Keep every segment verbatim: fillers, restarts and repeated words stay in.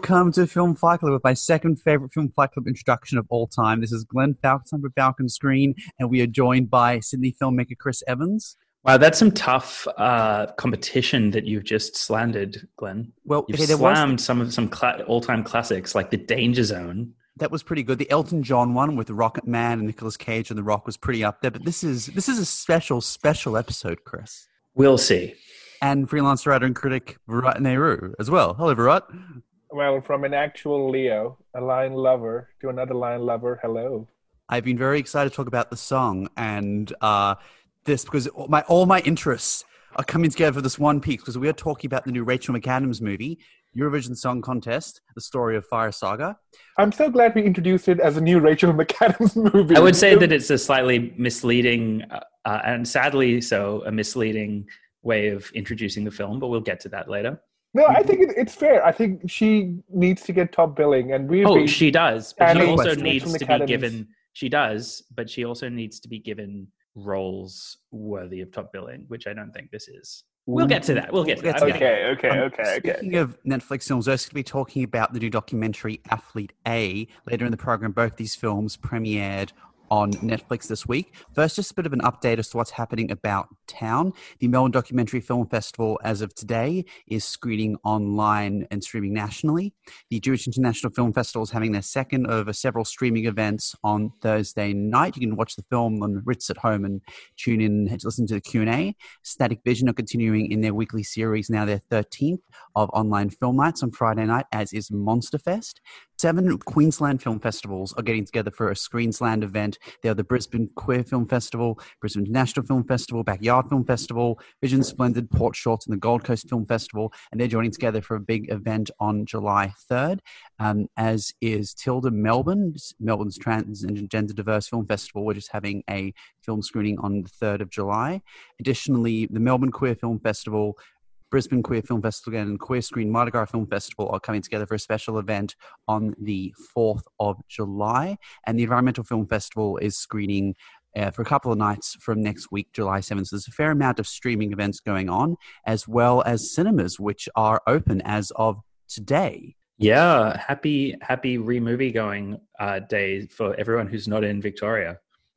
Welcome to Film Fight Club with my second favourite Film Fight Club introduction of all time. This is Glenn Falcon with Falcon Screen, and we are joined by Sydney filmmaker Chris Evans. Wow, that's some tough uh, competition that you've just slandered, Glenn. Well, you've okay, there slammed was... some of some cla- all-time classics like The Danger Zone. That was pretty good. The Elton John one with Rocket Man and Nicolas Cage and The Rock was pretty up there. But this is this is a special, special episode, Chris. We'll see. And freelance writer and critic Virat Nehru as well. Hello, Virat. Well, from an actual Leo, a lion lover, to another lion lover, hello. I've been very excited to talk about the song and uh, this because all my, all my interests are coming together for this one piece because we are talking about the new Rachel McAdams movie, Eurovision Song Contest, The Story of Fire Saga. I'm so glad we introduced it as a new Rachel McAdams movie. I would say that it's a slightly misleading, uh, and sadly so, a misleading way of introducing the film, but we'll get to that later. No, I think it, it's fair. I think she needs to get top billing, and we. Oh, she does. But she also Rachel needs to McAdams. be given. She does, but she also needs to be given roles worthy of top billing, which I don't think this is. We'll get to that. We'll get to We'll that. get to Okay, okay, Um, okay, okay. Speaking of Netflix films, we're going to be talking about the new documentary Athlete A later in the program. Both these films premiered on Netflix this week. First, just a bit of an update as to what's happening about town. The Melbourne Documentary Film Festival, as of today, is screening online and streaming nationally. The Jewish International Film Festival is having their second of several streaming events on Thursday night. You can watch the film on Ritz at home and tune in to listen to the Q and A. Static Vision are continuing in their weekly series, now their thirteenth of online film nights on Friday night, as is Monster Fest. Seven Queensland film festivals are getting together for a Screensland event. They are the Brisbane Queer Film Festival, Brisbane International Film Festival, Backyard Film Festival, Vision Splendid, Port Shorts, and the Gold Coast Film Festival. And they're joining together for a big event on July third, um, as is Tilda Melbourne, Melbourne's Trans and Gender Diverse Film Festival, which is having a film screening on the third of July. Additionally, the Melbourne Queer Film Festival, Brisbane Queer Film Festival and Queer Screen Mardi Gras Film Festival are coming together for a special event on the fourth of July. And the Environmental Film Festival is screening uh, for a couple of nights from next week, July seventh. So there's a fair amount of streaming events going on, as well as cinemas, which are open as of today. Yeah, happy happy re-movie going uh, day for everyone who's not in Victoria.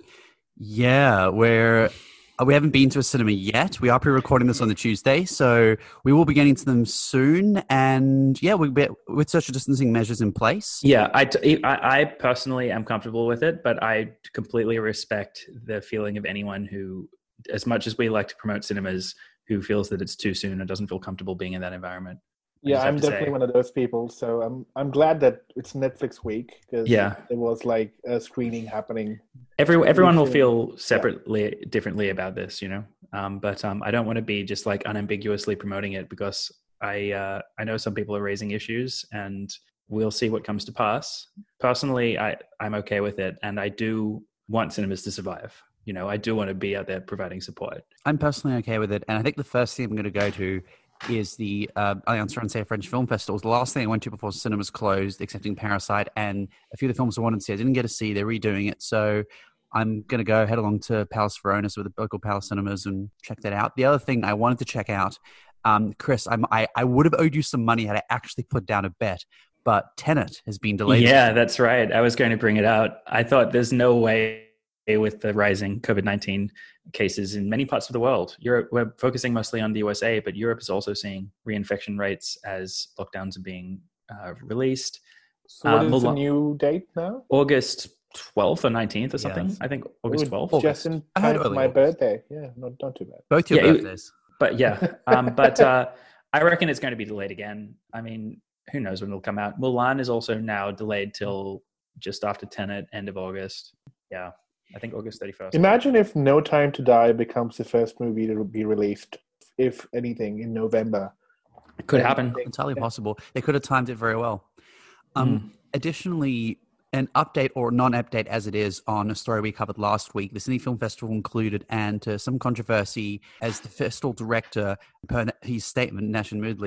Yeah, we're... We haven't been to a cinema yet. We are pre-recording this on the Tuesday, so we will be getting to them soon. And yeah, we be, with social distancing measures in place. Yeah, I, t- I, I personally am comfortable with it, but I completely respect the feeling of anyone who, as much as we like to promote cinemas, who feels that it's too soon and doesn't feel comfortable being in that environment. I Yeah, just have I'm to definitely say. one of those people. So I'm I'm glad that it's Netflix week because Yeah. there was like a screening happening. Every, everyone will soon. feel separately, differently about this, you know. Um, but um, I don't want to be just like unambiguously promoting it because I uh, I know some people are raising issues, and we'll see what comes to pass. Personally, I I'm okay with it, and I do want cinemas to survive. You know, I do want to be out there providing support. I'm personally okay with it. And I think the first thing I'm going to go to is the uh, Alliance Française French Film Festival. It was the last thing I went to before cinemas closed, excepting Parasite, and a few of the films I wanted to see I didn't get to see. They're redoing it, so I'm going to go head along to Palace Veronis with the local Palace Cinemas and check that out. The other thing I wanted to check out, um, Chris, I'm, I, I would have owed you some money had I actually put down a bet, but Tenet has been delayed. Yeah, that's right. I was going to bring it out. I thought there's no way with the rising COVID nineteen cases in many parts of the world. Europe, we're focusing mostly on the U S A, but Europe is also seeing reinfection rates as lockdowns are being uh, released. So what Uh, is Mulan- the new date now? August twelfth or nineteenth or something. Yes. I think August Ooh, twelfth. Just in I heard time for early my August. birthday. Yeah, not not too bad. Both your Yeah, it- birthdays. But yeah, um, but uh, I reckon it's going to be delayed again. I mean, who knows when it'll come out. Mulan is also now delayed till just after Tenet, end of August. Yeah, I think August thirty-first. Imagine if No Time to Die becomes the first movie to be released, if anything, in November. It could happen. Entirely possible. They could have timed it very well. Um, Additionally, an update or non-update as it is on a story we covered last week. The Sydney Film Festival included, and to some controversy, as the festival director, per his statement, Nashin Moodley,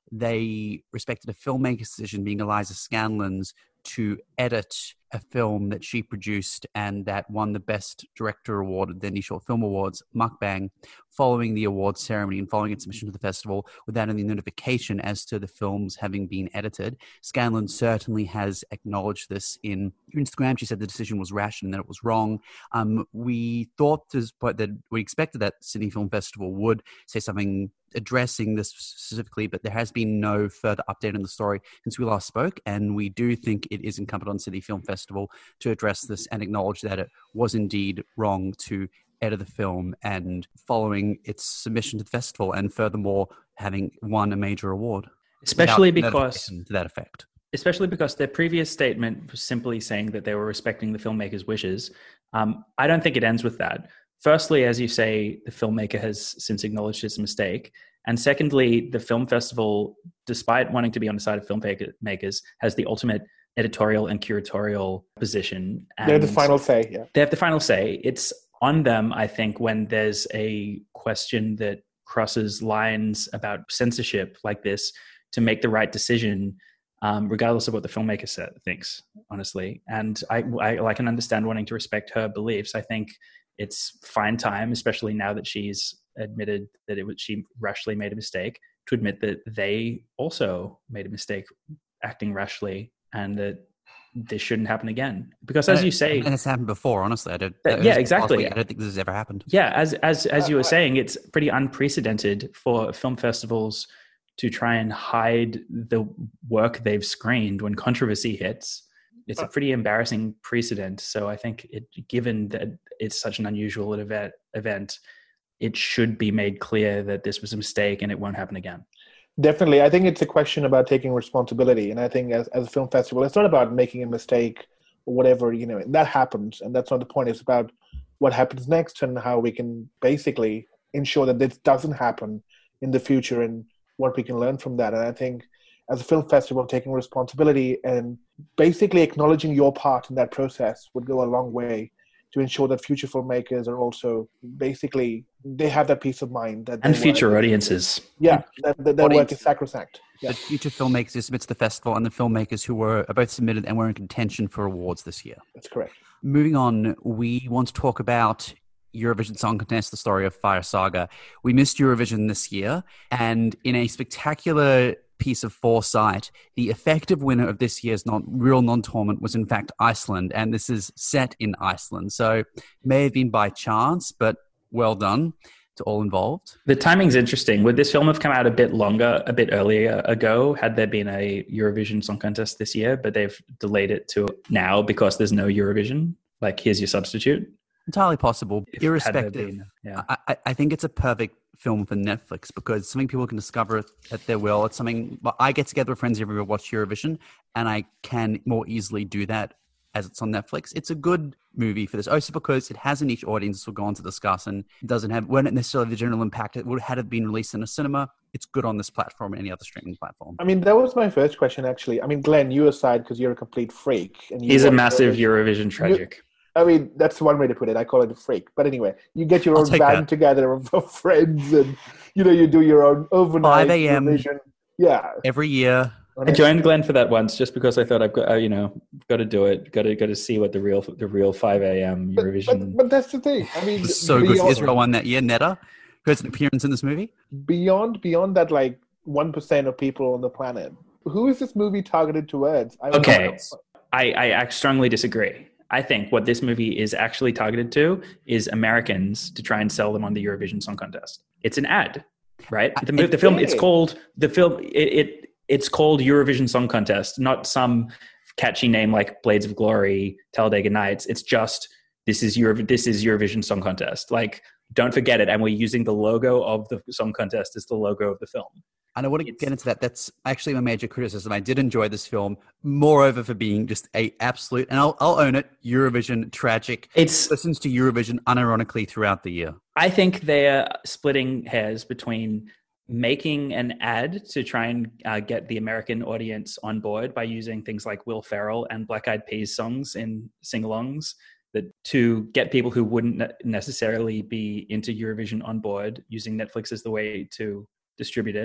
they respected a filmmaker's decision, being Eliza Scanlon's, to edit a film that she produced and that won the Best Director Award at the Indie Short Film Awards, Mukbang, following the awards ceremony and following its submission to the festival without any notification as to the films having been edited. Scanlon certainly has acknowledged this in Instagram. She said the decision was rash and that it was wrong. Um, we thought this, but that we expected that Sydney Film Festival would say something addressing this specifically, but there has been no further update on the story since we last spoke, and we do think it is incumbent on Sydney Film Festival to address this and acknowledge that it was indeed wrong to edit the film and following its submission to the festival, and furthermore having won a major award, especially because to that effect. Especially because their previous statement was simply saying that they were respecting the filmmaker's wishes. Um, I don't think it ends with that. Firstly, as you say, the filmmaker has since acknowledged its mistake. And secondly, the film festival, despite wanting to be on the side of filmmakers, has the ultimate editorial and curatorial position. And they have the final say, yeah. They have the final say. It's on them, I think, when there's a question that crosses lines about censorship like this, to make the right decision, um, regardless of what the filmmaker said, thinks, honestly. And I, I, I can understand wanting to respect her beliefs. I think it's fine time, especially now that she's admitted that it was, she rashly made a mistake, to admit that they also made a mistake acting rashly and that this shouldn't happen again. Because as and you say, and it's happened before, honestly. I don't, uh, yeah, exactly. I don't think this has ever happened. Yeah, as as as you were saying, it's pretty unprecedented for film festivals to try and hide the work they've screened when controversy hits. It's a pretty embarrassing precedent. So I think, it, given that it's such an unusual event, event, it should be made clear that this was a mistake and it won't happen again. Definitely. I think it's a question about taking responsibility. And I think as, as a film festival, it's not about making a mistake or whatever, you know, that happens. And that's not the point. It's about what happens next and how we can basically ensure that this doesn't happen in the future and what we can learn from that. And I think as a film festival, taking responsibility and basically acknowledging your part in that process would go a long way to ensure that future filmmakers are also basically, they have that peace of mind. That and future work, audiences. Yeah, that, that their work is sacrosanct. Yeah. The future filmmakers who submit to the festival and the filmmakers who were both submitted and were in contention for awards this year. That's correct. Moving on, we want to talk about Eurovision Song Contest, the story of Fire Saga. We missed Eurovision this year, and in a spectacular piece of foresight, the effective winner of this year's non- real non-tournament was in fact Iceland, and this is set in Iceland. So it may have been by chance, but well done to all involved. The timing's interesting. Would this film have come out a bit longer, a bit earlier ago, had there been a Eurovision Song Contest this year, but they've delayed it to now because there's no Eurovision? Like, here's your substitute? Entirely possible. If Irrespective, been, yeah. I, I think it's a perfect film for Netflix because it's something people can discover at their will. It's something, well, I get together with friends every year to watch Eurovision, and I can more easily do that as it's on Netflix. It's a good movie for this, also because it has a niche audience we'll go on to discuss, and it doesn't have, won't necessarily the general impact it would had it been released in a cinema. It's good on this platform and any other streaming platform. I mean, that was my first question, actually. I mean, Glenn, you aside, because you're a complete freak. And you He's a massive Eurovision, Eurovision tragic. I mean, that's one way to put it. I call it a freak. But anyway, you get your I'll own take band that. together of, of friends and, you know, you do your own overnight five a.m. Eurovision. Yeah. every year. I joined Glenn for that once just because I thought I've got, uh, you know, got to do it. Got to, got to see what the real, the real five a.m. But, Eurovision. but, but that's the thing. I mean, It's so good. beyond, Israel won that year. Netta, who has an appearance in this movie. beyond, beyond that, like one percent of people on the planet. Who is this movie targeted towards? I Okay. don't know. I, I, I strongly disagree. I think what this movie is actually targeted to is Americans to try and sell them on the Eurovision Song Contest. It's an ad, right? The, It the film, it's is. called the film. It, it it's called Eurovision Song Contest, not some catchy name like Blades of Glory, Talladega Nights. It's just this is Euro, this is Eurovision Song Contest. Like, don't forget it. And we're using the logo of the song contest as the logo of the film. And I want to It's- get into that. That's actually my major criticism. I did enjoy this film, moreover for being just a absolute, and I'll, I'll own it, Eurovision tragic. It's Listens to Eurovision unironically throughout the year. I think they're splitting hairs between making an ad to try and uh, get the American audience on board by using things like Will Ferrell and Black Eyed Peas songs in sing-alongs, that to get people who wouldn't ne- necessarily be into Eurovision on board, using Netflix as the way to distribute it,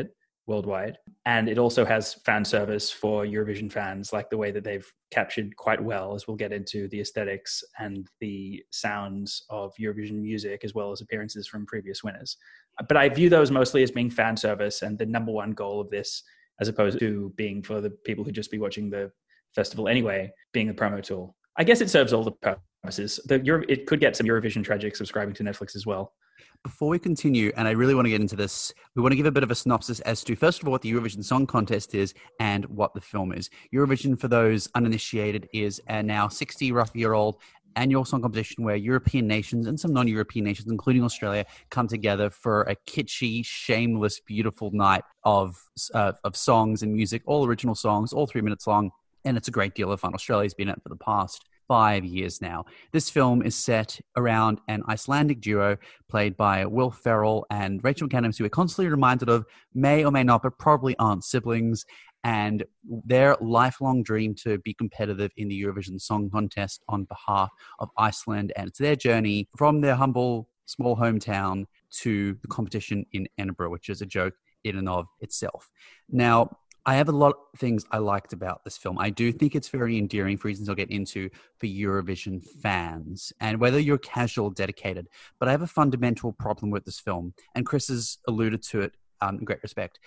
worldwide. And it also has fan service for Eurovision fans, like the way that they've captured quite well, as we'll get into, the aesthetics and the sounds of Eurovision music, as well as appearances from previous winners. But I view those mostly as being fan service, and the number one goal of this, as opposed to being for the people who just be watching the festival anyway, being the promo tool. I guess it serves all the purposes. The Euro- it could get some Eurovision tragic subscribing to Netflix as well. Before we continue, and I really want to get into this, we want to give a bit of a synopsis as to, first of all, what the Eurovision Song Contest is and what the film is. Eurovision, for those uninitiated, is a now sixty-year-old annual song competition where European nations and some non-European nations, including Australia, come together for a kitschy, shameless, beautiful night of uh, of songs and music, all original songs, all three minutes long, and it's a great deal of fun. Australia's been at it for the past five years now. This film is set around an Icelandic duo played by Will Ferrell and Rachel McAdams, who we're constantly reminded of, may or may not, but probably aren't siblings, and their lifelong dream to be competitive in the Eurovision Song Contest on behalf of Iceland. And it's their journey from their humble, small hometown to the competition in Edinburgh, which is a joke in and of itself. Now, I have a lot of things I liked about this film. I do think it's very endearing for reasons I'll get into for Eurovision fans, and whether you're casual or dedicated. But I have a fundamental problem with this film, and Chris has alluded to it um, in great respect.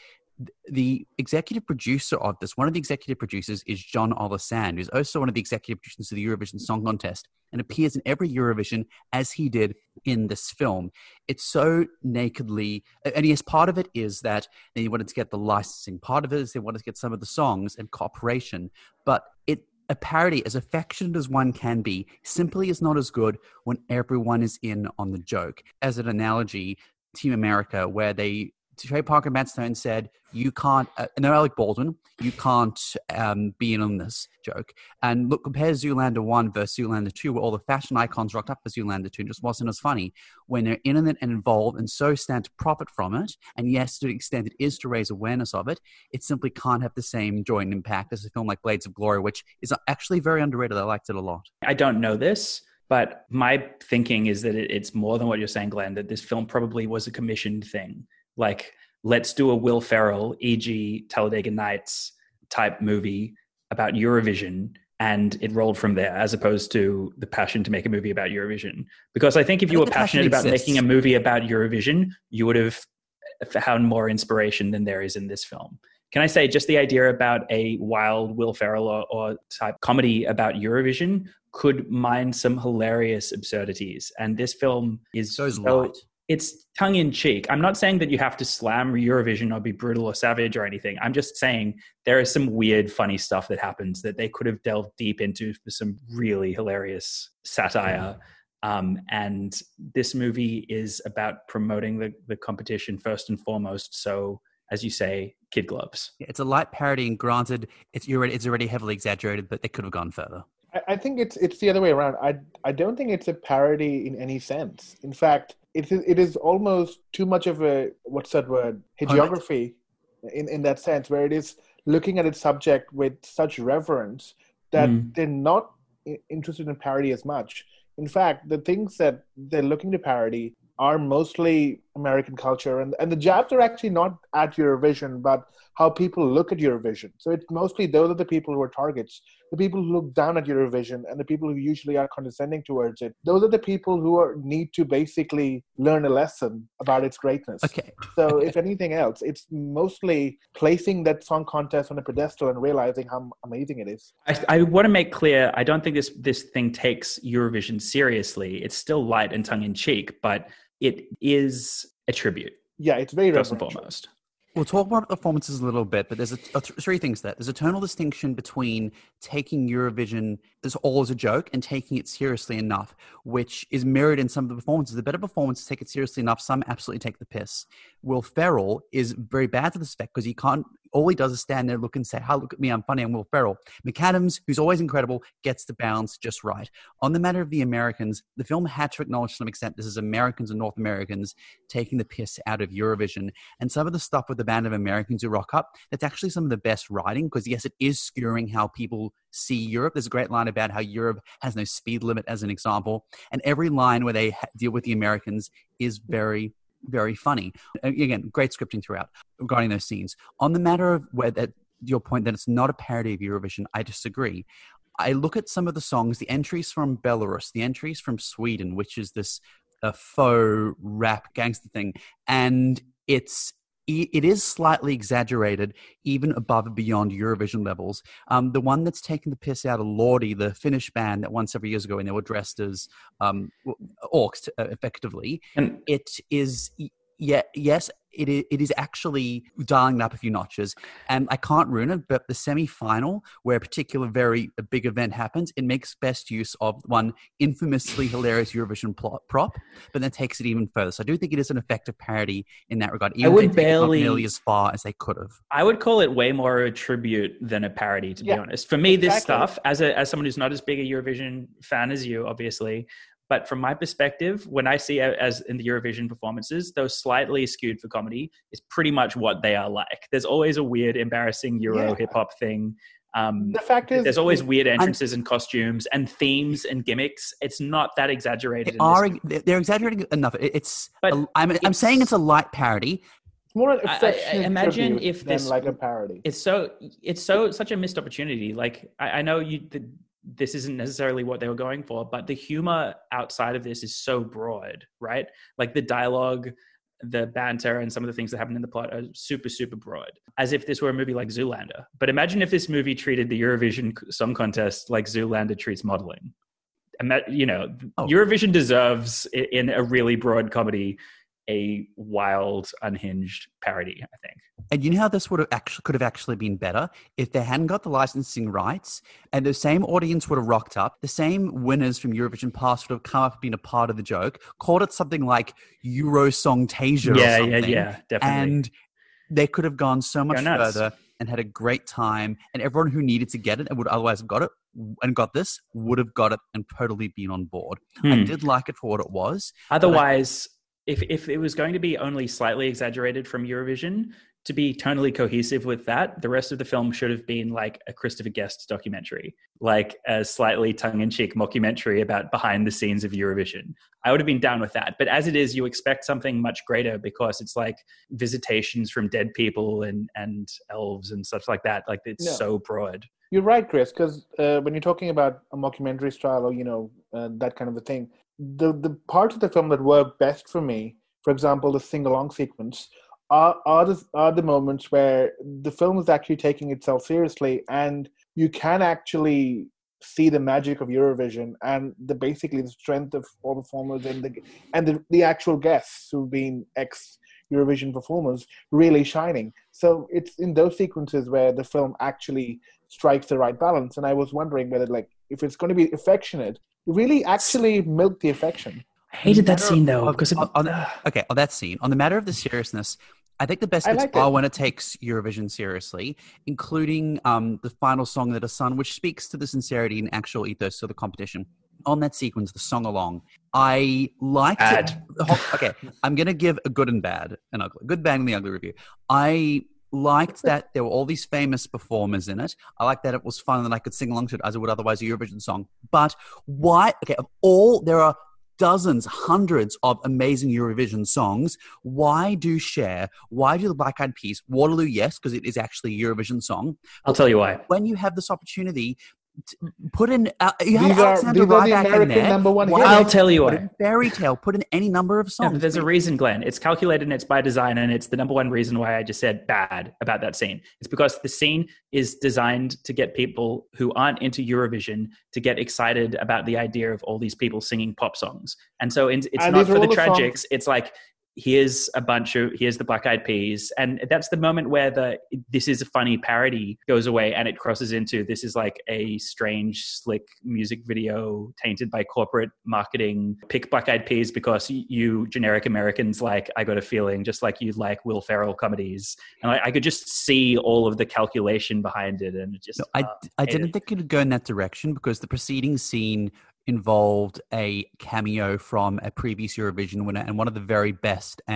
The executive producer of this, one of the executive producers is John Ollesand, who's also one of the executive producers of the Eurovision Song Contest and appears in every Eurovision as he did in this film. It's so nakedly, and yes, part of it is that they wanted to get the licensing. Part of it is they wanted to get some of the songs and cooperation, but it a parody, as affectionate as one can be, simply is not as good when everyone is in on the joke. As an analogy, Team America, where they Trey Parker and Matt Stone said, you can't, uh, no, Alec Baldwin, you can't um, be in on this joke. And look, compare Zoolander one versus Zoolander two, where all the fashion icons rocked up for Zoolander two, and just wasn't as funny. When they're in it and involved and so stand to profit from it, and yes, to the extent it is to raise awareness of it, it simply can't have the same joy and impact as a film like Blades of Glory, which is actually very underrated. I liked it a lot. I don't know this, but my thinking is that it's more than what you're saying, Glenn, that this film probably was a commissioned thing. Like, let's do a Will Ferrell, for example. Talladega Nights type movie about Eurovision, and it rolled from there, as opposed to the passion to make a movie about Eurovision. Because I think if you were passionate about making a movie about Eurovision, you would have found more inspiration than there is in this film. Can I say just the idea about a wild Will Ferrell or, or type comedy about Eurovision could mine some hilarious absurdities. And this film is so, so light. It's tongue-in-cheek. I'm not saying that you have to slam Eurovision or be brutal or savage or anything. I'm just saying there is some weird, funny stuff that happens that they could have delved deep into for some really hilarious satire. Mm. Um, and this movie is about promoting the, the competition first and foremost. So, as you say, kid gloves. It's a light parody, and granted, it's already, it's already heavily exaggerated, but they could have gone further. I, I think it's it's the other way around. I I don't think it's a parody in any sense. In fact, it is, it is almost too much of a, what's that word, hagiography in, in that sense, where it is looking at its subject with such reverence that mm. they're not interested in parody as much. In fact, the things that they're looking to parody are mostly American culture. And, and the jabs are actually not at Eurovision, but how people look at Eurovision. So it's mostly those are the people who are targets. The people who look down at Eurovision and the people who usually are condescending towards it. Those are the people who are, need to basically learn a lesson about its greatness. Okay. So okay. if anything else, it's mostly placing that song contest on a pedestal and realizing how amazing it is. I, I want to make clear, I don't think this, this thing takes Eurovision seriously. It's still light and tongue-in-cheek, but it is a tribute. Yeah, it's very first and foremost. We'll talk more about the performances a little bit, but there's a, a th- three things there. There's a tonal distinction between taking Eurovision as all as a joke and taking it seriously enough, which is mirrored in some of the performances. The better performances take it seriously enough. Some absolutely take the piss. Will Ferrell is very bad to this effect because he can't. All he does is stand there, look and say, "Hi, look at me, I'm funny, I'm Will Ferrell." McAdams, who's always incredible, gets the balance just right. On the matter of the Americans, the film had to acknowledge to some extent this is Americans and North Americans taking the piss out of Eurovision. And some of the stuff with the band of Americans who rock up, that's actually some of the best writing because, yes, it is skewering how people see Europe. There's a great line about how Europe has no speed limit as an example. And every line where they ha- deal with the Americans is very very funny. Again, great scripting throughout regarding those scenes. On the matter of where that your point that it's not a parody of Eurovision, I disagree. I look at some of the songs, the entries from Belarus, the entries from Sweden, which is this uh, faux rap gangster thing, and it's it is slightly exaggerated, even above and beyond Eurovision levels. Um, the one that's taken the piss out of Lordi, the Finnish band that won several years ago, and they were dressed as um, orcs, uh, effectively. And it is, yeah, yes, it is, it is actually dialing it up a few notches. And I can't ruin it, but the semi-final, where a particular very a big event happens, it makes best use of one infamously hilarious Eurovision plot, prop, but then takes it even further. So I do think it is an effective parody in that regard. Even I would if they take it not barely nearly as far as they could have. I would call it way more a tribute than a parody, to Yeah, be honest. For me, this exactly. stuff, as a as someone who's not as big a Eurovision fan as you, obviously, but from my perspective, when I see it as in the Eurovision performances, those slightly skewed for comedy is pretty much what they are like. There's always a weird, embarrassing Euro Yeah. hip hop thing. Um, The fact is, there's always weird entrances and costumes and themes and gimmicks. It's not that exaggerated. They in are, this. they're exaggerating enough. It- It's, But a, I'm, I'm it's- saying it's a light parody. it's more an I- I- affectionate imagine tribute if than this- like a parody. It's so it's so such a missed opportunity. Like I, I know you. The, this isn't necessarily what they were going for, but the humor outside of this is so broad, right? Like the dialogue, the banter, and some of the things that happen in the plot are super, super broad, as if this were a movie like Zoolander. But imagine if this movie treated the Eurovision Song Contest like Zoolander treats modeling. And that, you know, Oh. Eurovision deserves, i- in a really broad comedy, a wild, unhinged parody, I think. And you know how this would have actually could have actually been better if they hadn't got the licensing rights, and the same audience would have rocked up. The same winners from Eurovision Past would have come up and been a part of the joke. Called it something like Euro Songtasia Yeah, or yeah, something. yeah, definitely. And they could have gone so much Go nuts. further and had a great time. And everyone who needed to get it and would otherwise have got it and got this would have got it and totally been on board. I Hmm. did like it for what it was. Otherwise, if if it was going to be only slightly exaggerated from Eurovision, to be tonally cohesive with that, the rest of the film should have been like a Christopher Guest documentary, like a slightly tongue-in-cheek mockumentary about behind the scenes of Eurovision. I would have been down with that. But as it is, you expect something much greater because it's like visitations from dead people and, and elves and stuff like that. Like it's No. so broad. You're right, Chris, because uh, when you're talking about a mockumentary style or, you know, uh, that kind of a thing, the, the parts of the film that work best for me, for example, the sing-along sequence, are, are, the, are the moments where the film is actually taking itself seriously and you can actually see the magic of Eurovision and the basically the strength of all performers and the, and the, the actual guests who've been ex Eurovision performers really shining. So it's in those sequences where the film actually strikes the right balance. And I was wondering whether, like, if it's going to be affectionate, really actually milk the affection. I hated that Matter scene though of- because it, on, on- okay, on that scene, on the matter of the seriousness, I think the best I bits liked are it. when it takes Eurovision seriously, including um, the final song that is sung, which speaks to the sincerity and actual ethos of the competition. On that sequence, the song along, I liked Bad. it. the whole- Okay, I'm going to give a good and bad and ugly. Good, bad, and the ugly review. I liked that there were all these famous performers in it. I liked that it was fun and that I could sing along to it as I would otherwise a Eurovision song. But why? Okay, of all, there are dozens, hundreds of amazing Eurovision songs. Why do Cher? Why do the Black Eyed Peas? Waterloo, yes, because it is actually a Eurovision song. I'll tell you why. When you have this opportunity, t- put in. Uh, you had These are, Alexander these are the Rybak in American there. number one Why hit. don't I'll you tell you put why. in Fairy Tale. Put in any number of No, songs. but there's a reason, Glenn. It's calculated and it's by design, and it's the number one reason why I just said bad about that scene. It's because the scene is designed to get people who aren't into Eurovision to get excited about the idea of all these people singing pop songs. And so it's And not these are for the all the tragics. songs- It's like, here's a bunch of, here's the Black Eyed Peas. And that's the moment where the, this is a funny parody goes away and it crosses into, this is like a strange, slick music video tainted by corporate marketing. Pick Black Eyed Peas because you generic Americans like I Got a Feeling, just like you like Will Ferrell comedies. And I, I could just see all of the calculation behind it. And it just, No, I, uh, I hated didn't it. think it would go in that direction because the preceding scene involved a cameo from a previous Eurovision winner and one of the very best and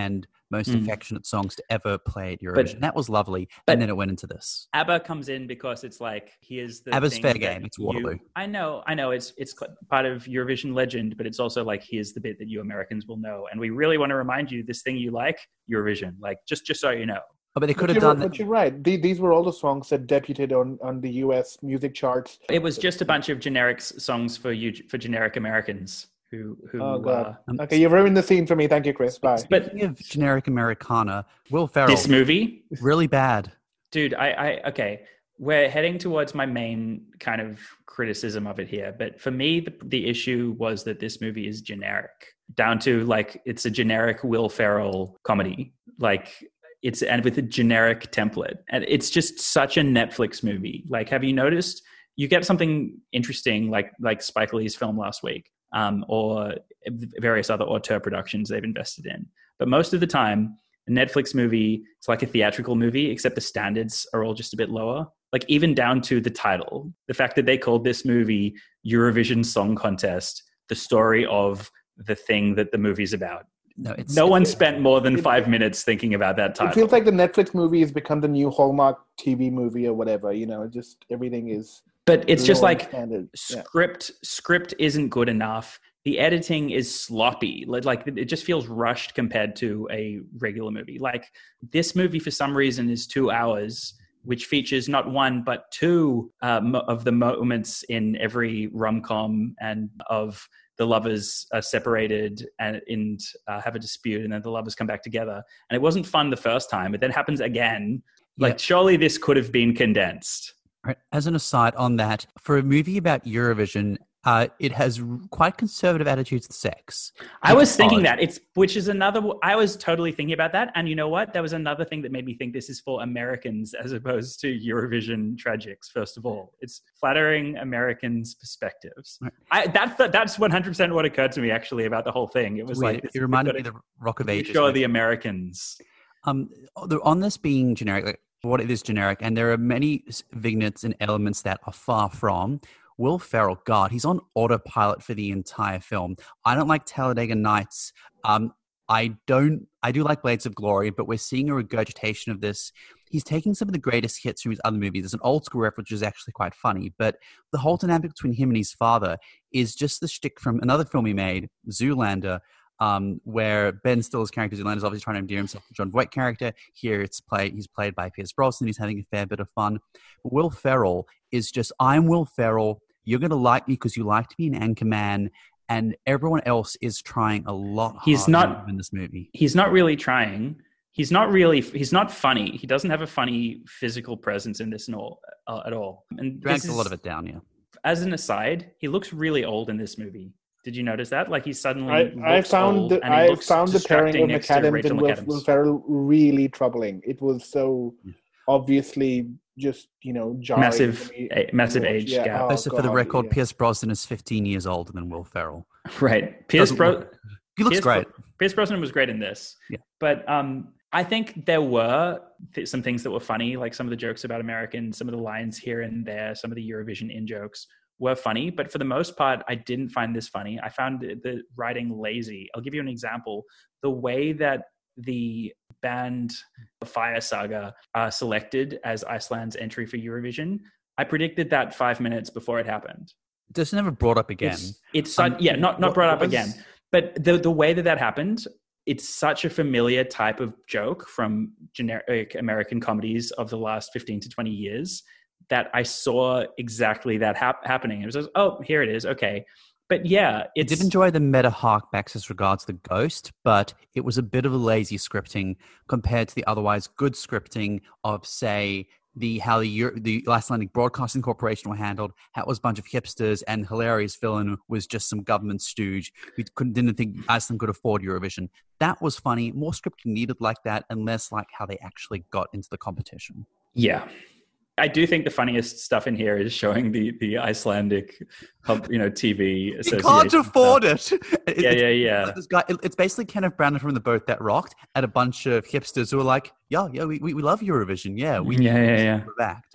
most Mm. affectionate songs to ever play at Eurovision. But- that was lovely. but- And then it went into this. ABBA comes in because it's like, here's the ABBA's thing fair that game. It's you- Waterloo. I know, I know. It's it's cl- part of Eurovision legend, but it's also like, here's the bit that you Americans will know, and we really want to remind you this thing you like, Eurovision. Like, just just so you know. Oh, but they could But have you're, done that. but you're right. The- These were all the songs that debuted on, on the U S music charts. It was just a bunch of generic s- songs for you for generic Americans who who. Oh, God. Uh, Okay, you've ruined the scene for me. Thank you, Chris. Bye. but Speaking of generic Americana, Will Ferrell, this movie, really bad. dude, I, I okay. We're heading towards my main kind of criticism of it here, but for me, the, the issue was that this movie is generic, down to like it's a generic Will Ferrell comedy, like it's and with a generic template, and it's just such a Netflix movie. Like, have you noticed? You get something interesting, like like Spike Lee's film last week, um, or various other auteur productions they've invested in, but most of the time, a Netflix movie, it's like a theatrical movie, except the standards are all just a bit lower. Like even down to the title, the fact that they called this movie Eurovision Song Contest, the story of the thing that the movie's about. No, it's No one spent more than five minutes thinking about that title. It feels like the Netflix movie has become the new Hallmark T V movie or whatever. You know, just everything is. But it's just low like standard. Yeah. script script isn't good enough. The editing is sloppy. Like like, it just feels rushed compared to a regular movie. Like this movie for some reason is two hours, which features not one but two uh, mo- of the moments in every rom-com and of the lovers are separated and, and uh, have a dispute, and then the lovers come back together. And it wasn't fun the first time, but then happens again. Like Yeah. surely this could have been condensed. Right. As an aside on that, for a movie about Eurovision, uh, it has r- quite conservative attitudes to sex. I was It's thinking odd. that it's, which is another, I was totally thinking about that. And you know what? That was another thing that made me think this is for Americans as opposed to Eurovision tragics. First of all, it's flattering Americans' perspectives. Right. I, that's, that's one hundred percent what occurred to me actually about the whole thing. It was Weird. like, this, it reminded me of the Rock of Ages. show the Americans. Um, the- on this being generic, like what it is generic, and there are many s- vignettes and elements that are far from. Will Ferrell, God, he's on autopilot for the entire film. I don't like Talladega Nights. Um, I don't. I do like Blades of Glory, but we're seeing a regurgitation of this. He's taking some of the greatest hits from his other movies. There's an old school reference, which is actually quite funny, but the whole dynamic between him and his father is just the shtick from another film he made, Zoolander. Um, where Ben Stiller's character Zoolander is obviously trying to endear himself to the John Voight character. Here it's played, he's played by Pierce Brosnan. He's having a fair bit of fun. But Will Ferrell is just, I'm Will Ferrell. You're going to like me because you like to be an Anchorman. And everyone else is trying a lot He's harder not- in this movie. He's not really trying. He's not really, he's not funny. He doesn't have a funny physical presence in this at all. Uh, at all. And Drags this a lot is- of it down, yeah. As an aside, he looks really old in this movie. Did you notice that? Like he suddenly I, looks I found old, the, and he I looks found the pairing distracting of next to McAdams Rachel and Will, McAdams. Will Ferrell really troubling. It was so obviously just, you know, jarring Massive, to me a- massive to watch. age Yeah. gap. Oh, Also, for the God, record, yeah. Pierce Brosnan is fifteen years older than Will Ferrell. Right. Pierce, Doesn't Bro- look- He looks Pierce great. Bro- Pierce Brosnan was great in this. Yeah. But um, I think there were th- some things that were funny, like some of the jokes about Americans, some of the lines here and there, some of the Eurovision in jokes were funny. But for the most part, I didn't find this funny. I found the, the writing lazy. I'll give you an example. The way that the band Fire Saga are selected as Iceland's entry for Eurovision, I predicted that five minutes before it happened. Just never brought up again. It's, it's Um, such, yeah, not not what brought up was- again. But the the way that that happened, it's such a familiar type of joke from generic American comedies of the last fifteen to twenty years that I saw exactly that hap- happening. It was just, oh, here it is. Okay. But yeah, I it's did enjoy the meta harkbacks as regards the ghost, but it was a bit of a lazy scripting compared to the otherwise good scripting of, say, the how the Euro- the Icelandic Broadcasting Corporation were handled. How it was a bunch of hipsters, and hilarious villain was just some government stooge who couldn't didn't think Iceland could afford Eurovision. That was funny. More scripting needed like that, and less like how they actually got into the competition. yeah. I do think the funniest stuff in here is showing the the Icelandic, pub- you know, T V You association. can't afford stuff. it. It- Yeah, it's- yeah, yeah. This guy, it- it's basically Kenneth Branagh from The Boat That Rocked and a bunch of hipsters who are like, yeah, yeah, we, we we love Eurovision. Yeah, we Yeah, yeah, yeah. act. And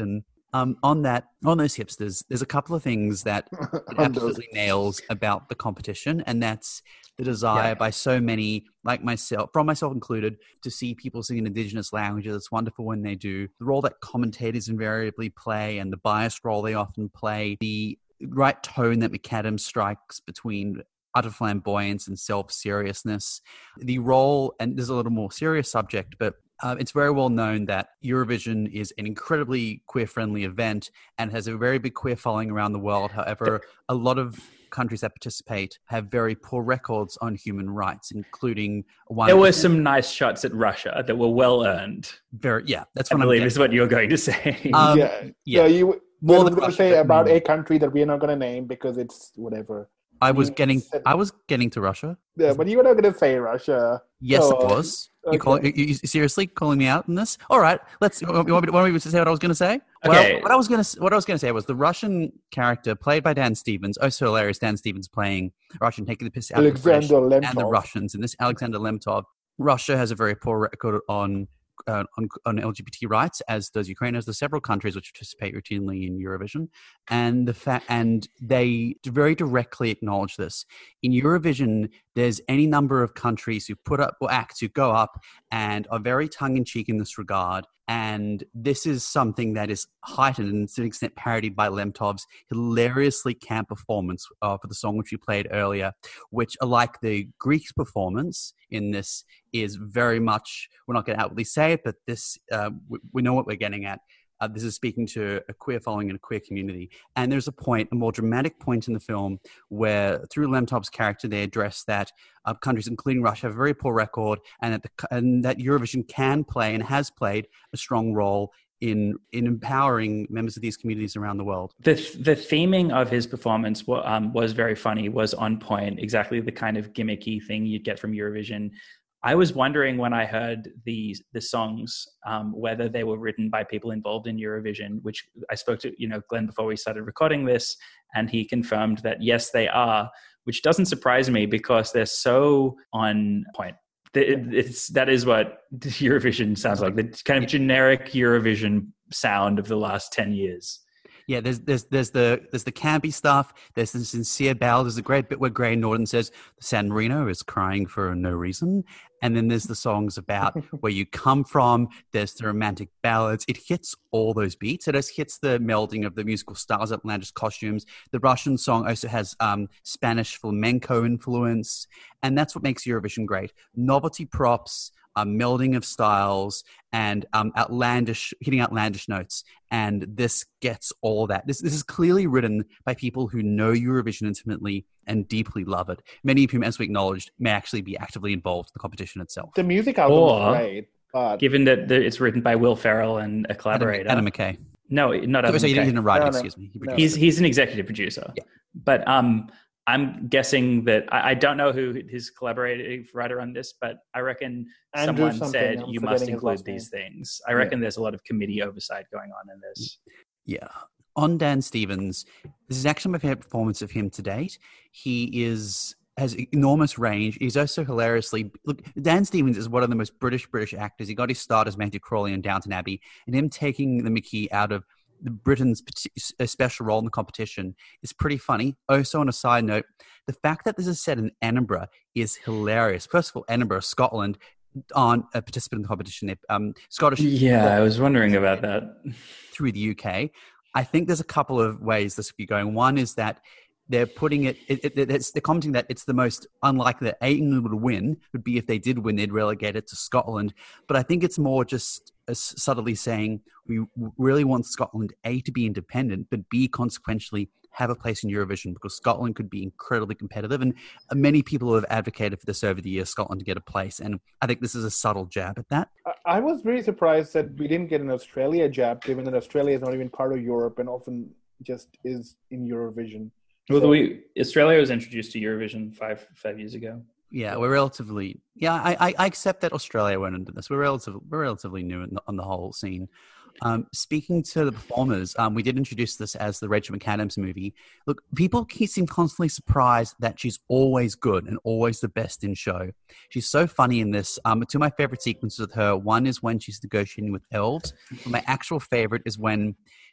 Um, on that, on those hipsters, there's a couple of things that it absolutely nails about the competition, and that's the desire yeah. by so many, like myself, from myself included, to see people sing in Indigenous languages. It's wonderful when they do. The role that commentators invariably play and the biased role they often play, the right tone that McAdams strikes between utter flamboyance and self-seriousness, the role, and there's a little more serious subject, but Uh, it's very well known that Eurovision is an incredibly queer-friendly event and has a very big queer following around the world. However, a lot of countries that participate have very poor records on human rights, including one. There were some nice shots at Russia that were well earned. Very, yeah, that's what I I'm believe getting. is what you're going to say. Um, yeah, yeah, you. More than going to say about no. a country that we're not going to name because it's whatever. I was you getting. said, I was getting to Russia. Yeah, but you were not going to say Russia. Yes, so, it was. Okay. You, call, you, you seriously calling me out in this? All right, let's. You want me to, want me to say what I was going to say? Okay. Well, what I was going to what I was going to say was the Russian character played by Dan Stevens. Oh, so hilarious! Dan Stevens playing Russian, taking the piss out Alexander of the British Lemtov. and the Russians. And this Alexander Lemtov. Russia has a very poor record on. Uh, on, on L G B T rights, as does Ukraine, as there's several countries which participate routinely in Eurovision, and the fa- and they very directly acknowledge this. In Eurovision, there's any number of countries who put up or acts who go up and are very tongue-in-cheek in this regard, and this is something that is heightened and to an extent parodied by Lemtov's hilariously camp performance uh, for the song which we played earlier, which, unlike the Greek performance in this, is very much, we're not going to outwardly say it, but this uh, we, we know what we're getting at. Uh, this is speaking to a queer following and a queer community. And there's a point, a more dramatic point in the film where through Lemtov's character, they address that uh, countries, including Russia, have a very poor record, and that, the, and that Eurovision can play and has played a strong role in in empowering members of these communities around the world. The the theming of his performance um, was very funny, was on point, exactly the kind of gimmicky thing you'd get from Eurovision. I was wondering when I heard the the songs um, whether they were written by people involved in Eurovision, which I spoke to, you know, Glenn before we started recording this, and he confirmed that yes, they are, which doesn't surprise me because they're so on point. It's that is what Eurovision sounds like, the kind of generic Eurovision sound of the last ten years. Yeah, there's there's there's the there's the campy stuff. There's the sincere ballad. There's a great bit where Graham Norton says San Marino is crying for no reason, and then there's the songs about where you come from. There's the romantic ballads. It hits all those beats. It just hits the melding of the musical styles, outlandish costumes. The Russian song also has um, Spanish flamenco influence, and that's what makes Eurovision great. Novelty props. A melding of styles and um, outlandish, hitting outlandish notes, and this gets all that. This this is clearly written by people who know Eurovision intimately and deeply love it. Many of whom, as we acknowledged, may actually be actively involved in the competition itself. The music album or, is great, but given that the, it's written by Will Ferrell and a collaborator, Adam, Adam McKay. No, not Adam so McKay. He didn't write no, it, no, excuse me. He no. He's he's an executive producer. Yeah. But um. I'm guessing that I, I don't know who his collaborative writer on this, but I reckon Andrew someone said I'm you must forgetting his include last name. these things. I reckon yeah. there's a lot of committee oversight going on in this. Yeah. On Dan Stevens, this is actually my favorite performance of him to date. He is has enormous range. He's also hilariously... Look, Dan Stevens is one of the most British British actors. He got his start as Matthew Crawley in Downton Abbey, and him taking the mickey out of the Britain's special role in the competition is pretty funny. Also, on a side note, the fact that this is set in Edinburgh is hilarious. First of all, Edinburgh, Scotland, aren't a participant in the competition. Um, Scottish... Yeah, I was wondering about that. Through the U K. I think there's a couple of ways this could be going. One is that they're putting it, it, it it's, they're commenting that it's the most unlikely that England would win would be if they did win, they'd relegate it to Scotland. But I think it's more just uh, subtly saying we really want Scotland, A, to be independent, but B, consequentially have a place in Eurovision because Scotland could be incredibly competitive. And many people have advocated for this over the years, Scotland to get a place. And I think this is a subtle jab at that. I was really surprised that we didn't get an Australia jab, given that Australia is not even part of Europe and often just is in Eurovision. Well, So- we, Australia was introduced to Eurovision five five years ago. Yeah, we're relatively. Yeah, I, I, I accept that Australia went into this. We're relatively, we're relatively new in the, on the whole scene. Um, speaking to the performers, um, we did introduce this as the Rachel McAdams movie. Look, people keep, seem constantly surprised that she's always good and always the best in show. She's so funny in this. Um, two of my favorite sequences with her. One is when she's negotiating with elves. But my actual favorite is when